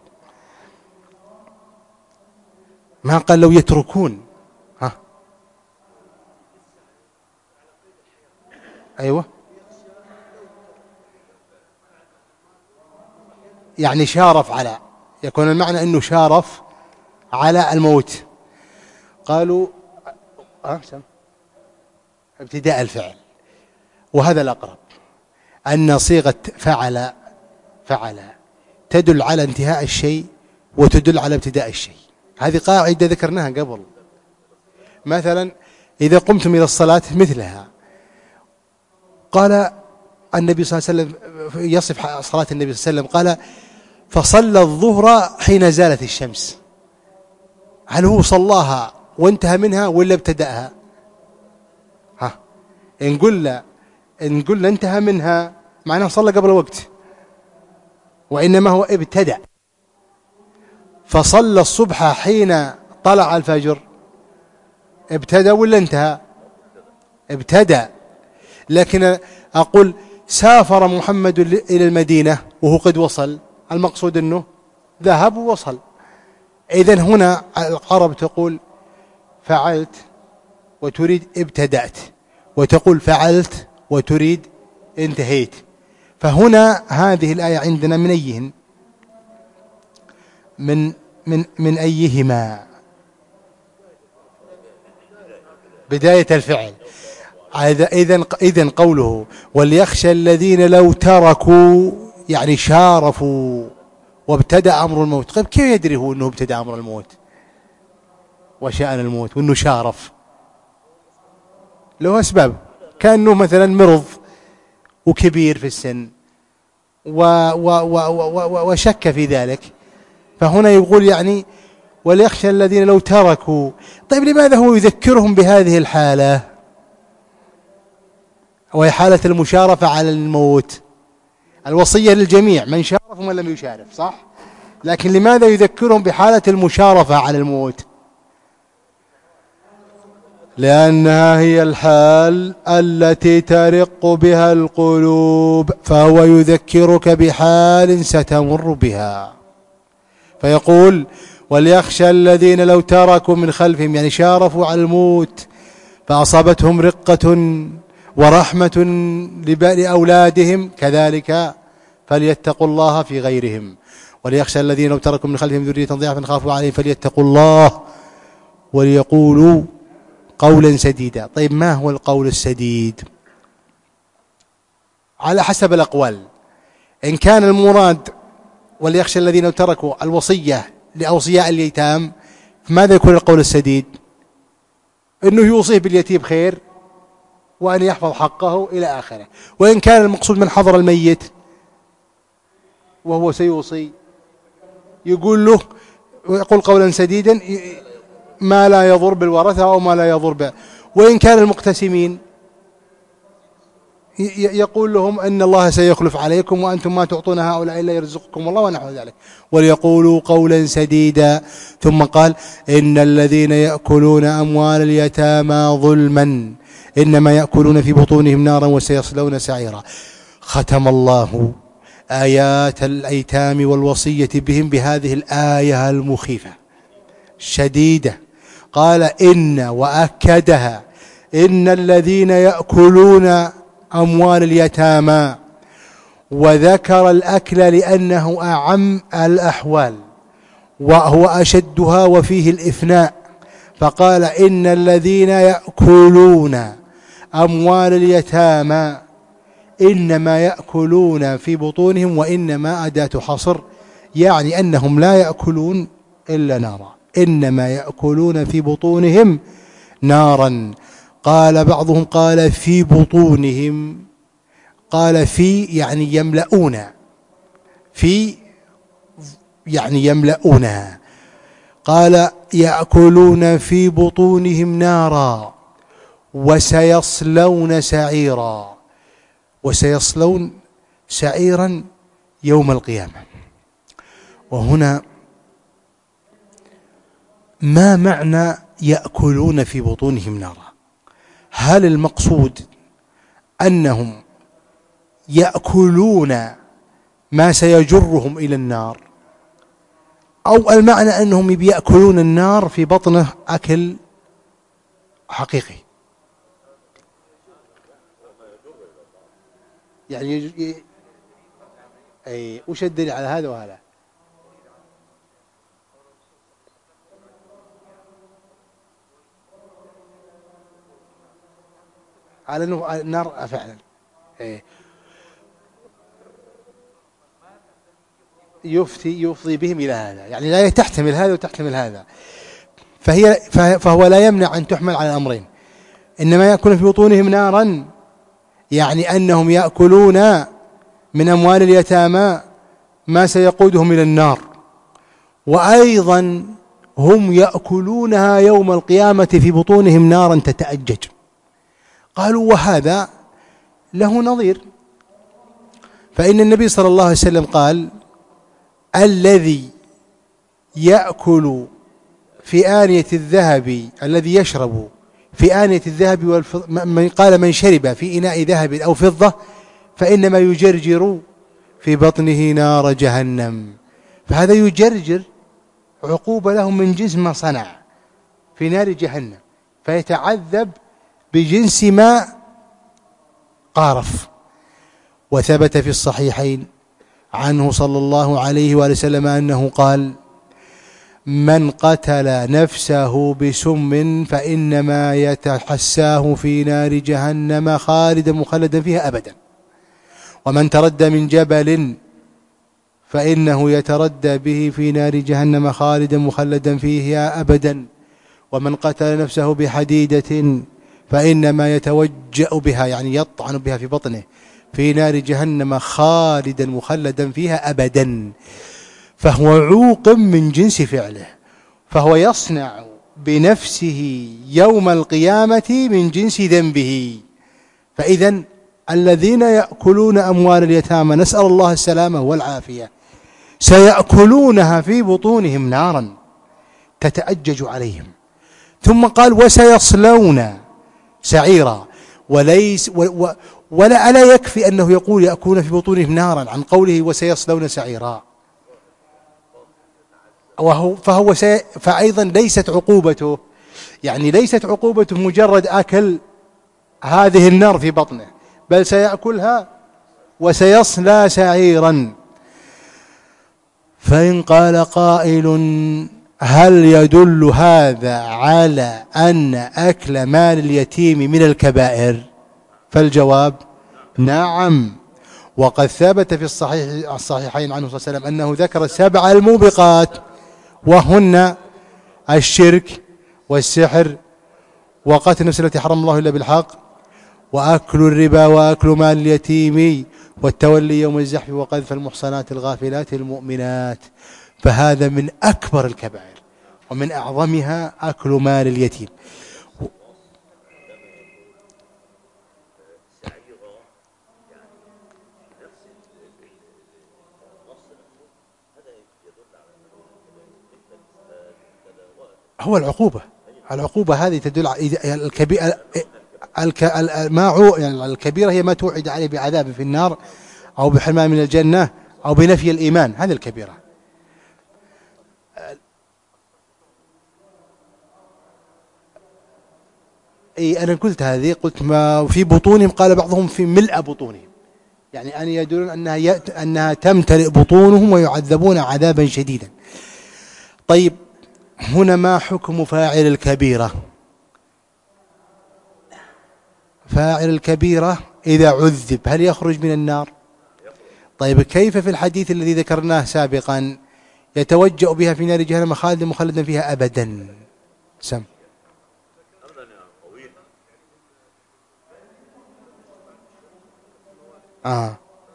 ما قال لو يتركون. ها أيوة، يعني شارف على، يكون المعنى أنه شارف على الموت. قالوا أه ابتداء الفعل، وهذا الأقرب، أن صيغة فعل فعل تدل على انتهاء الشيء وتدل على ابتداء الشيء. هذه قاعدة ذكرناها قبل. مثلا إذا قمتم إلى الصلاة مثلها، قال النبي صلى الله عليه وسلم يصف صلاة النبي صلى الله عليه وسلم، قال فصلى الظهر حين زالت الشمس. هل هو صلاها وانتهى منها ولا ابتدأها؟ ها إن قلنا إن قلنا انتهى منها معناه صلى قبل وقت، وإنما هو ابتدأ. فصلى الصبح حين طلع الفجر، ابتدأ ولا انتهى؟ ابتدأ. لكن أقول سافر محمد إلى المدينة وهو قد وصل، المقصود أنه ذهب ووصل. إذن هنا العرب تقول فعلت وتريد ابتدأت، وتقول فعلت وتريد انتهيت. فهنا هذه الآية عندنا من أيهن؟ من من من أيهما؟ بداية الفعل. إذن إذن قوله وليخشى الذين لو تركوا، يعني شارفوا وابتدأ أمر الموت. طيب كيف يدري هو أنه ابتدأ أمر الموت وشأن الموت وأنه شارف؟ له أسباب، كأنه مثلا مرض وكبير في السن و و و و وشك في ذلك. فهنا يقول يعني وليخشى الذين لو تركوا. طيب لماذا هو يذكرهم بهذه الحالة وهي حالة المشارفة على الموت؟ الوصية للجميع من شارف ومن لم يشارف، صح؟ لكن لماذا يذكرهم بحالة المشارفة على الموت؟ لأنها هي الحال التي ترق بها القلوب، فهو يذكرك بحال ستمر بها. فيقول وليخشى الذين لو تركوا من خلفهم، يعني شارفوا على الموت فأصابتهم رقة ورحمة لأولادهم، كذلك فليتقوا الله في غيرهم. وليخشى الذين لو تركوا من خلفهم ذرية ضعفا خافوا عليهم فليتقوا الله وليقولوا قولا سديدا. طيب ما هو القول السديد؟ على حسب الأقوال. إن كان المراد وليخشى الذين لو تركوا الوصية لأوصياء اليتام، فماذا يكون القول السديد؟ إنه يوصيه باليتيم خير وأن يحفظ حقه إلى آخره. وإن كان المقصود من حضر الميت وهو سيوصي، يقول له ويقول قولا سديدا ما لا يضر بالورثة أو ما لا يضر به. وإن كان المقتسمين يقول لهم أن الله سيخلف عليكم وأنتم ما تعطون هؤلاء إلا يرزقكم الله ونحو ذلك، وليقولوا قولا سديدا. ثم قال إن الذين يأكلون أموال اليتامى ظلما إنما يأكلون في بطونهم نارا وسيصلون سعيرا. ختم الله آيات الأيتام والوصية بهم بهذه الآية المخيفة شديدة، قال إن وأكدها إن الذين يأكلون أموال اليتامى، وذكر الأكل لأنه أعم الأحوال وهو أشدها وفيه الإفناء، فقال إن الذين يأكلون أموال اليتامى إنما يأكلون في بطونهم، وإنما أداة حصر، يعني أنهم لا يأكلون إلا نارا، إنما يأكلون في بطونهم نارا. قال بعضهم قال في بطونهم، قال في يعني يملؤون، في يعني يملؤونها، قال يأكلون في بطونهم نارا وسيصلون سعيرا، وسيصلون سعيرا يوم القيامة. وهنا ما معنى يأكلون في بطونهم نارا؟ هل المقصود أنهم يأكلون ما سيجرهم إلى النار، أو المعنى أنهم يأكلون النار في بطنه أكل حقيقي؟ يعني أي وش الدليل على هذا وهذا؟ على أنه النار فعلا إيه يفتي يفضي بهم إلى هذا، يعني لا تحتمل هذا وتحتمل هذا، فهي فهو لا يمنع أن تحمل على الأمرين. إنما يأكلون في بطونهم نارا يعني أنهم يأكلون من أموال اليتامى ما سيقودهم إلى النار، وأيضا هم يأكلونها يوم القيامة في بطونهم نارا تتأجج. قالوا وهذا له نظير، فإن النبي صلى الله عليه وسلم قال الذي يأكل في آنية الذهب، الذي يشرب في آنية الذهب والفضة، قال من شرب في إناء ذهب أو فضة فإنما يجرجر في بطنه نار جهنم. فهذا يجرجر عقوبة لهم من جنس ما صنع في نار جهنم، فيتعذب بجنس ما قارف. وثبت في الصحيحين عنه صلى الله عليه وآله وسلم أنه قال من قتل نفسه بسم فإنما يتحساه في نار جهنم خالدا مخلدا فيها أبدا، ومن تردى من جبل فإنه يتردى به في نار جهنم خالدا مخلدا فيها أبدا، ومن قتل نفسه بحديدة فإنما يتوجأ بها يعني يطعن بها في بطنه في نار جهنم خالدا مخلدا فيها أبدا. فهو عوق من جنس فعله، فهو يصنع بنفسه يوم القيامة من جنس ذنبه. فإذا الذين يأكلون أموال اليتامى نسأل الله السلامة والعافية سيأكلونها في بطونهم نارا تتأجج عليهم. ثم قال وسيصلون سعيرا، وليس و و ولا ألا يكفي أنه يقول يأكلون في بطونهم نارا عن قوله وسيصلون سعيرا، وهو فهو سي فأيضا ليست عقوبته يعني ليست عقوبته مجرد أكل هذه النار في بطنه، بل سيأكلها وسيصلى سعيرا. فإن قال قائل هل يدل هذا على أن أكل مال اليتيم من الكبائر؟ فالجواب نعم، وقد ثبت في الصحيح الصحيحين عنه صلى الله عليه وسلم أنه ذكر سبع الموبقات، وهن الشرك والسحر وقتل النفس التي حرم الله إلا بالحق وأكل الربا وأكل مال اليتيم والتولي يوم الزحف وقذف المحصنات الغافلات المؤمنات. فهذا من أكبر الكبائر ومن أعظمها أكل مال اليتيم. هو العقوبة. العقوبة هذه تدل على الكبيرة. يعني الكبيرة هي ما توعد عليه بعذاب في النار أو بحرمان من الجنة أو بنفي الإيمان، هذه الكبيرة. أي أنا قلت هذه، قلت ما في بطونهم، قال بعضهم في ملء بطونهم، يعني أن يدلون أنها, يأت أنها تمتلئ بطونهم ويعذبون عذابا شديدا. طيب هنا ما حكم فاعل الكبيرة؟ فاعل الكبيرة إذا عذب هل يخرج من النار؟ طيب كيف في الحديث الذي ذكرناه سابقا يتوجأ بها في نار جهنم خالدا مخلدا فيها أبدا؟ سم آه.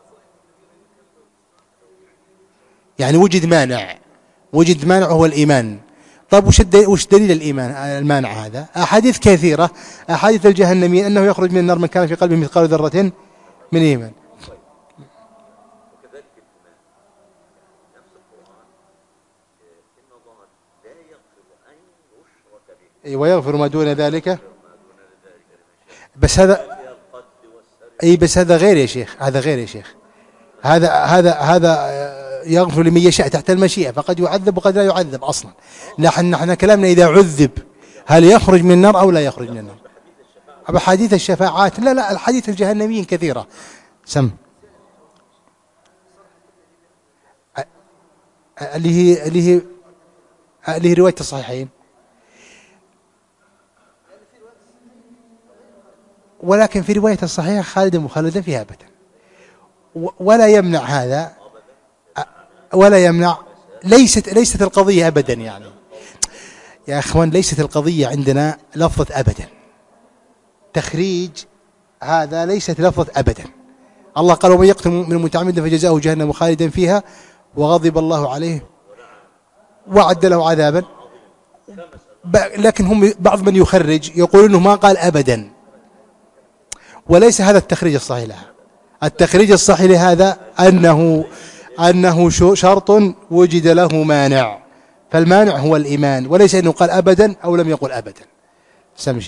يعني وجد مانع، وجد مانع هو الإيمان. طيب وش دليل الإيمان المانع هذا؟ أحاديث كثيرة، أحاديث الجهنميين أنه يخرج من النار من كان في قلبه مثقال ذرة من إيمان. ويغفر ما دون ذلك، بس هذا أي بس هذا غير يا شيخ، هذا غير يا شيخ، هذا هذا هذا يغفر لمن يشاء تحت المشيئة، فقد يعذب وقد لا يعذب أصلا. نحن نحن كلامنا إذا عذب هل يخرج من النار أو لا يخرج من النار؟ أحاديث الشفاعات لا لا الحديث الجهنميين كثيرة. سم اللي هي اللي هي اللي هي رواية الصحيحين، ولكن في رواية الصحيح خالدا مخلدا فيها أبدا، ولا يمنع هذا ولا يمنع. ليست ليست القضية أبدا، يعني يا أخوان ليست القضية عندنا لفظة أبدا، تخريج هذا ليست لفظة أبدا. الله قال ومن يقتل من متعمدا فجزاؤه جهنم خالدا فيها وغضب الله عليه وعد له عذابا. لكن هم بعض من يخرج يقول إنه ما قال أبدا، وليس هذا التخريج الصحيح لها. التخريج الصحيح لهذا أنه أنه شرط وجد له مانع، فالمانع هو الإيمان، وليس أنه قال أبدا أو لم يقل أبدا. سمشي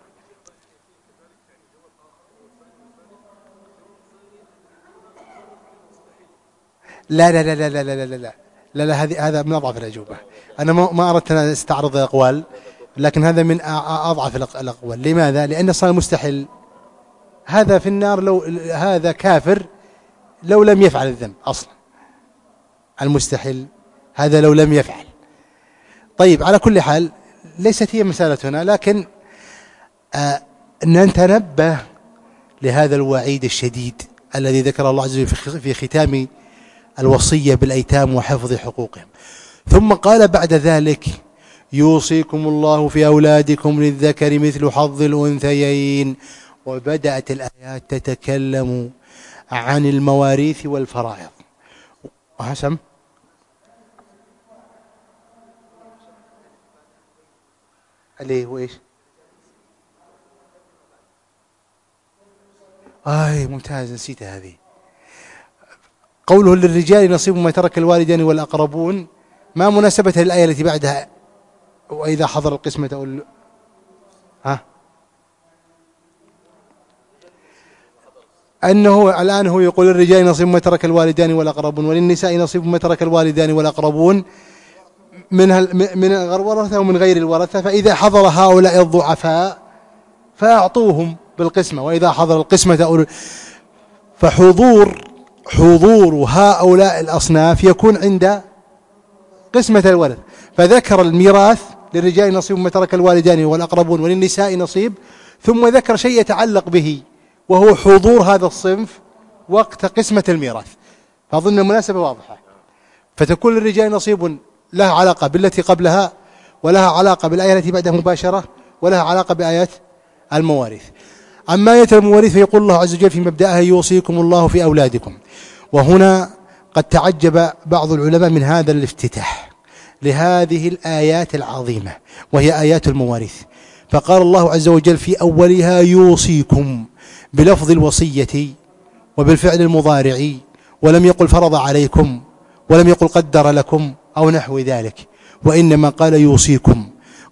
لا لا لا لا لا لا لا لا لا لا هذه هذا من أضعف الأجوبة. أنا ما أردت أن أستعرض الأقوال، لكن هذا من أضعف الأقوال. لماذا؟ لأن صار مستحيل، هذا في النار، لو هذا كافر لو لم يفعل الذنب أصلا، المستحيل هذا لو لم يفعل. طيب على كل حال ليست هي مسألتنا، لكن آه نتنبه لهذا الوعيد الشديد الذي ذكر الله عز وجل في ختام الوصية بالأيتام وحفظ حقوقهم. ثم قال بعد ذلك يوصيكم الله في أولادكم للذكر مثل حظ الأنثيين، وبدأت الآيات تتكلم عن المواريث والفرائض. وحسم اللي هو إيش؟ آي ممتاز، نسيت هذه. قوله للرجال نصيب ما ترك الوالدان والأقربون، ما مناسبة الآية التي بعدها وإذا حضر القسمة أقول ها أنه الآن هو يقول للرجال نصيب ما ترك الوالدان والأقربون وللنساء نصيب ما ترك الوالدان والأقربون من من الورثة ومن غير الورثة، فإذا حضر هؤلاء الضعفاء فأعطوهم بالقسمة، وإذا حضر القسمة أقول فحضور حضور هؤلاء الأصناف يكون عند قسمة الورث. فذكر الميراث للرجال نصيب ما ترك الوالدان والأقربون وللنساء نصيب، ثم ذكر شيء يتعلق به وهو حضور هذا الصنف وقت قسمة الميراث، فأظن المناسبة واضحة. فتكون للرجال نصيب لها علاقة بالتي قبلها، ولها علاقة بالآية التي بعدها مباشرة، ولها علاقة بآيات المواريث. أما آية المواريث فيقول الله عز وجل في مبدأها يوصيكم الله في أولادكم. وهنا قد تعجب بعض العلماء من هذا الافتتاح لهذه الآيات العظيمة وهي آيات المواريث، فقال الله عز وجل في أولها يوصيكم بلفظ الوصية وبالفعل المضارع، ولم يقل فرض عليكم ولم يقل قدر لكم أو نحو ذلك، وإنما قال يوصيكم.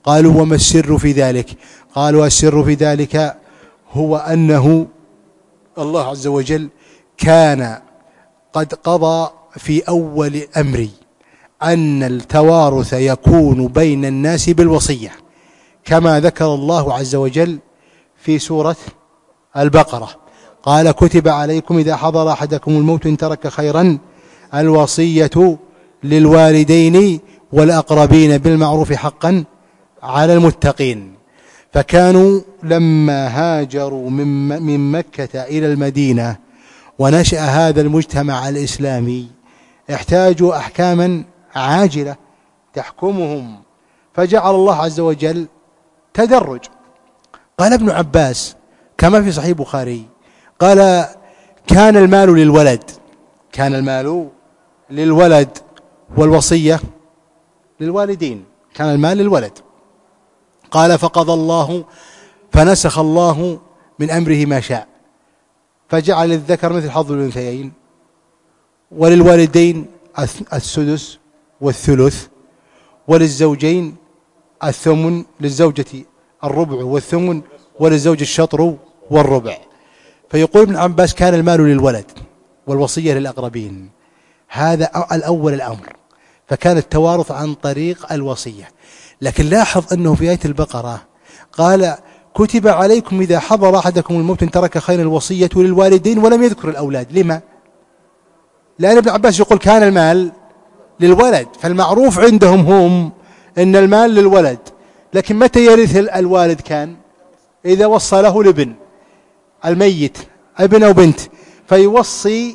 قالوا وما السر في ذلك؟ قالوا السر في ذلك هو أنه الله عز وجل كان قد قضى في أول أمر أن التوارث يكون بين الناس بالوصية، كما ذكر الله عز وجل في سورة البقرة، قال كتب عليكم إذا حضر أحدكم الموت إن ترك خيرا الوصية للوالدين والأقربين بالمعروف حقا على المتقين. فكانوا لما هاجروا من مكة إلى المدينة ونشأ هذا المجتمع الإسلامي احتاجوا أحكاما عاجلة تحكمهم، فجعل الله عز وجل تدرج. قال ابن عباس كما في صحيح البخاري قال كان المال للولد كان المال للولد والوصية للوالدين، كان المال للولد. قال فقضى الله فنسخ الله من أمره ما شاء فجعل للذكر مثل حظ الأنثيين وللوالدين السدس والثلث وللزوجين الثمن، للزوجة الربع والثمن وللزوج الشطر والربع. فيقول ابن عباس كان المال للولد والوصية للأقربين، هذا الأول الأمر، فكان التوارث عن طريق الوصية. لكن لاحظ أنه في آية البقرة قال كتب عليكم إذا حضر أحدكم الموت إن ترك خيرا الوصية للوالدين ولم يذكر الأولاد. لما؟ لأن ابن عباس يقول كان المال للولد، فالمعروف عندهم هم أن المال للولد، لكن متى يرث الوالد؟ كان إذا وصى له لابن الميت ابن أو بنت فيوصي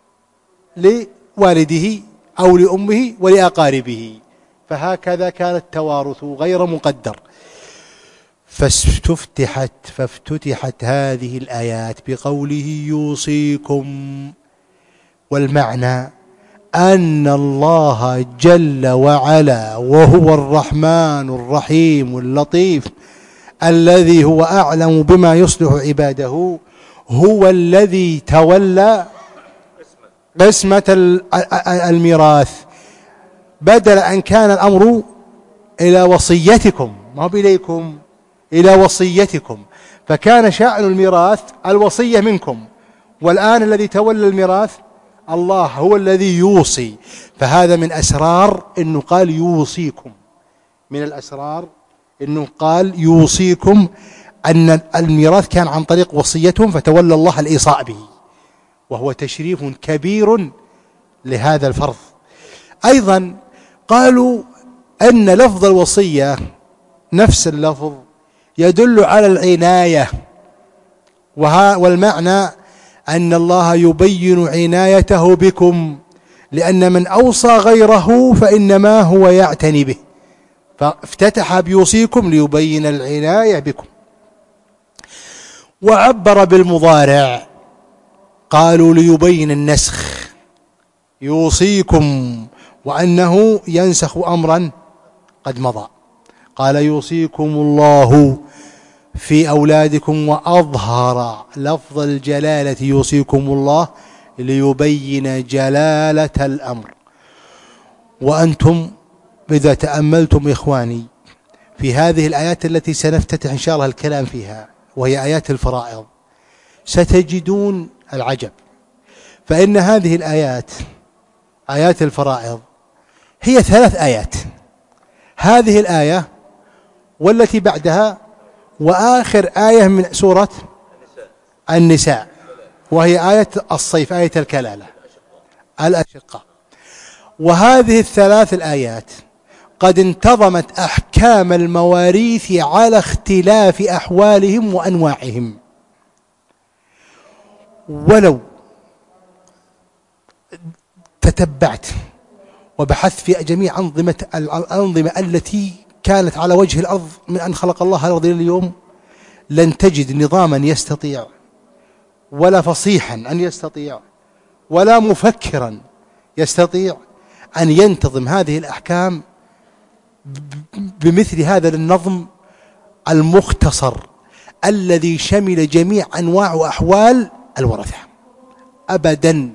لوالده أو لأمه ولأقاربه، فهكذا كان التوارث غير مقدر. فاستفتحت فافتتحت هذه الآيات بقوله يوصيكم، والمعنى أن الله جل وعلا وهو الرحمن الرحيم اللطيف الذي هو أعلم بما يصلح عباده هو الذي تولى قسمة الميراث، بدل أن كان الأمر إلى وصيتكم، ما بإليكم، إلى وصيتكم، فكان شأن الميراث الوصية منكم، والآن الذي تولى الميراث الله هو الذي يوصي. فهذا من أسرار أنه قال يوصيكم، من الأسرار أنه قال يوصيكم أن الميراث كان عن طريق وصيتهم فتولى الله الإيصاء به، وهو تشريف كبير لهذا الفرض. أيضا قالوا أن لفظ الوصية نفس اللفظ يدل على العناية، والمعنى أن الله يبين عنايته بكم، لأن من أوصى غيره فإنما هو يعتني به، فافتتح بيوصيكم ليبين العناية بكم. وعبر بالمضارع قالوا ليبين النسخ يوصيكم، وأنه ينسخ أمرا قد مضى. قال يوصيكم الله في أولادكم، وأظهر لفظ الجلالة يوصيكم الله ليبين جلالة الأمر. وأنتم إذا تأملتم إخواني في هذه الآيات التي سنفتتح إن شاء الله الكلام فيها، وهي آيات الفرائض، ستجدون العجب. فإن هذه الآيات آيات الفرائض هي ثلاث آيات، هذه الآية والتي بعدها وآخر آية من سورة النساء، وهي آية الصيف، آية الكلالة الأشقة. وهذه الثلاث الآيات قد انتظمت أحكام المواريث على اختلاف أحوالهم وأنواعهم. ولو تتبعت وبحثت في جميع أنظمة الأنظمة التي كانت على وجه الأرض من أن خلق الله الأرض إلى اليوم، لن تجد نظاما يستطيع، ولا فصيحا أن يستطيع، ولا مفكرا يستطيع أن ينتظم هذه الأحكام بمثل هذا النظم المختصر الذي شمل جميع أنواع وأحوال الورثة أبدا.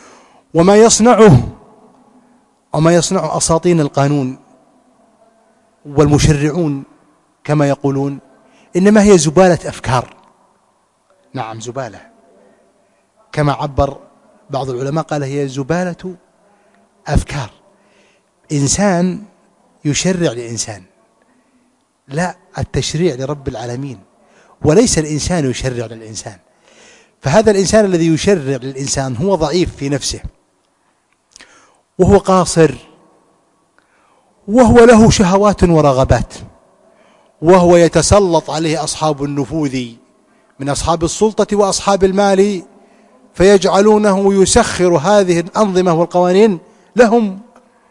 وما يصنعه وما يصنع أساطين القانون والمشرعون كما يقولون إنما هي زبالة أفكار. نعم زبالة، كما عبر بعض العلماء قال هي زبالة أفكار. إنسان يشرع لإنسان، لا، التشريع لرب العالمين وليس الإنسان يشرع للإنسان. فهذا الإنسان الذي يشرع للإنسان هو ضعيف في نفسه وهو قاصر وهو له شهوات ورغبات، وهو يتسلط عليه أصحاب النفوذ من أصحاب السلطة وأصحاب المال فيجعلونه يسخر هذه الأنظمة والقوانين لهم.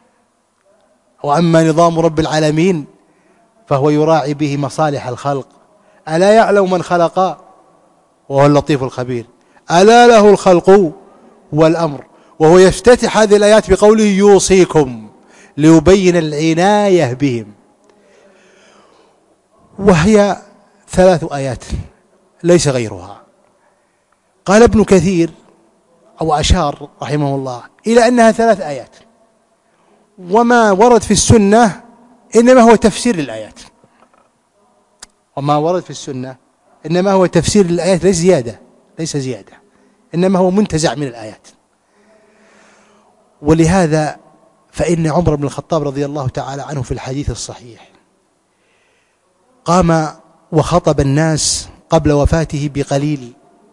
وأما نظام رب العالمين فهو يراعي به مصالح الخلق. ألا يعلم من خلق وهو اللطيف الخبير، ألا له الخلق والأمر. وهو يفتتح هذه الآيات بقوله يوصيكم ليبين العناية بهم، وهي ثلاث آيات ليس غيرها. قال ابن كثير أو أشار رحمه الله إلى أنها ثلاث آيات، وما ورد في السنة إنما هو تفسير للآيات، وما ورد في السنة إنما هو تفسير للآيات، ليس زيادة، ليس زيادة، إنما هو منتزع من الآيات. ولهذا فإن عمر بن الخطاب رضي الله تعالى عنه في الحديث الصحيح قام وخطب الناس قبل وفاته بقليل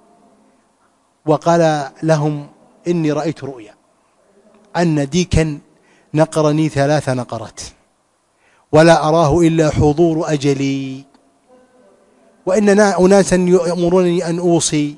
وقال لهم إني رأيت رؤيا أن ديكا نقرني ثلاث نقرات ولا أراه إلا حضور أجلي، وإننا أناسا يأمرونني أن أوصي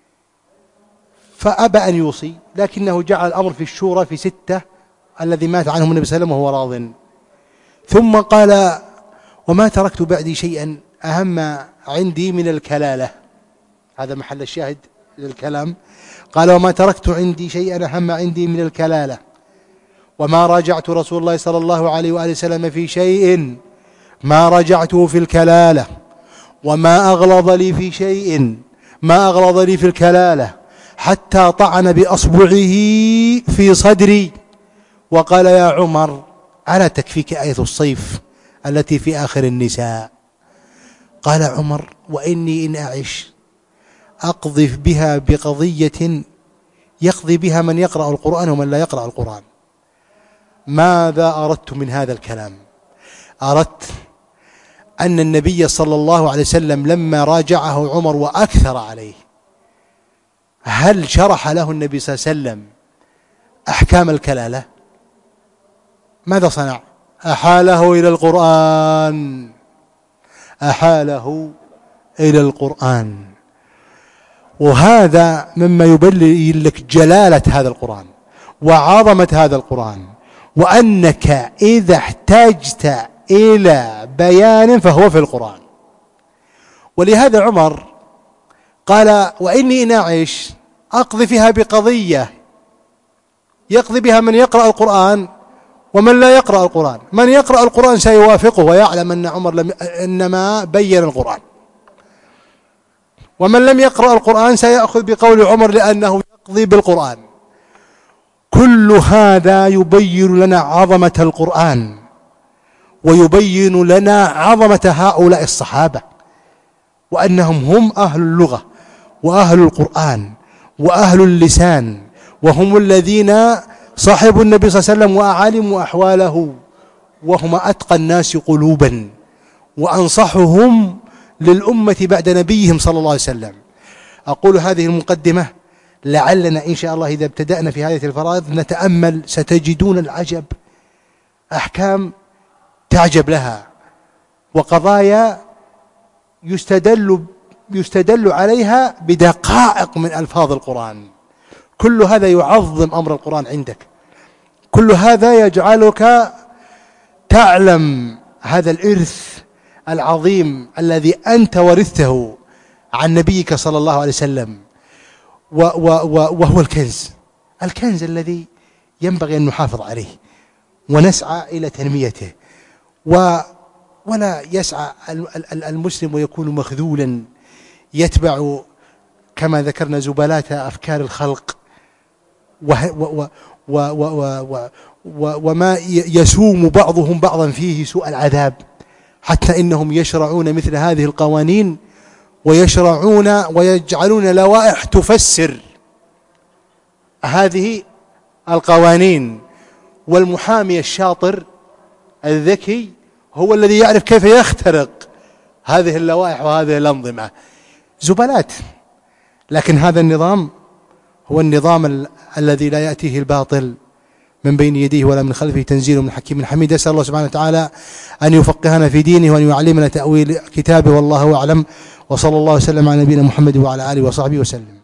فأبى أن يوصي، لكنه جعل الأمر في الشورى في ستة الذي مات عنهم النبي صلى الله عليه وسلم وهو راض. ثم قال وما تركت بعدي شيئا أهم عندي من الكلالة، هذا محل الشاهد للكلام. قال وما تركت عندي شيئا أهم عندي من الكلالة وما راجعت رسول الله صلى الله عليه وآله وسلم في شيء ما رجعته في الكلالة وما أغلظ لي في شيء ما أغلظ لي في الكلالة حتى طعن بأصبعه في صدري وقال يا عمر ألا تكفيك آية الصيف التي في آخر النساء؟ قال عمر وإني إن أعش أقذف بها بقضية يقضي بها من يقرأ القرآن ومن لا يقرأ القرآن. ماذا أردت من هذا الكلام؟ أردت أن النبي صلى الله عليه وسلم لما راجعه عمر وأكثر عليه هل شرح له النبي صلى الله عليه وسلم أحكام الكلالة؟ ماذا صنع؟ أحاله إلى القرآن، أحاله إلى القرآن. وهذا مما يبين لك جلالة هذا القرآن وعظمة هذا القرآن، وأنك إذا احتجت إلى بيان فهو في القرآن. ولهذا عمر قال وإني إن أعش أقضي فيها بقضية يقضي بها من يقرأ القرآن ومن لا يقرأ القرآن. من يقرأ القرآن سيوافقه ويعلم أن عمر لم إنما بين القرآن، ومن لم يقرأ القرآن سيأخذ بقول عمر لأنه يقضي بالقرآن. كل هذا يبين لنا عظمة القرآن ويبين لنا عظمة هؤلاء الصحابة، وأنهم هم أهل اللغة وأهل القرآن وأهل اللسان، وهم الذين صاحبوا النبي صلى الله عليه وسلم وأعلموا أحواله، وهم أتقى الناس قلوبا وأنصحهم للأمة بعد نبيهم صلى الله عليه وسلم. أقول هذه المقدمة لعلنا إن شاء الله إذا ابتدأنا في هذه الفرائض نتأمل ستجدون العجب، أحكام تعجب لها وقضايا يستدل يستدل عليها بدقائق من ألفاظ القرآن. كل هذا يعظم أمر القرآن عندك، كل هذا يجعلك تعلم هذا الإرث العظيم الذي أنت ورثته عن نبيك صلى الله عليه وسلم، وهو الكنز الكنز الذي ينبغي أن نحافظ عليه ونسعى إلى تنميته، ولا يسعى المسلم ويكون مخذولا يتبع كما ذكرنا زبالات أفكار الخلق وما يسوم بعضهم بعضا فيه سوء العذاب، حتى إنهم يشرعون مثل هذه القوانين ويشرعون ويجعلون لوائح تفسر هذه القوانين. والمحامي الشاطر الذكي هو الذي يعرف كيف يخترق هذه اللوائح وهذه الأنظمة. زبالات، لكن هذا النظام هو النظام ال- الذي لا يأتيه الباطل من بين يديه ولا من خلفه، تنزيل من حكيم حميد. أسأل الله سبحانه وتعالى أن يفقهنا في دينه وأن يعلمنا تأويل كتابه، والله أعلم، وصلى الله وسلم على نبينا محمد وعلى آله وصحبه وسلم.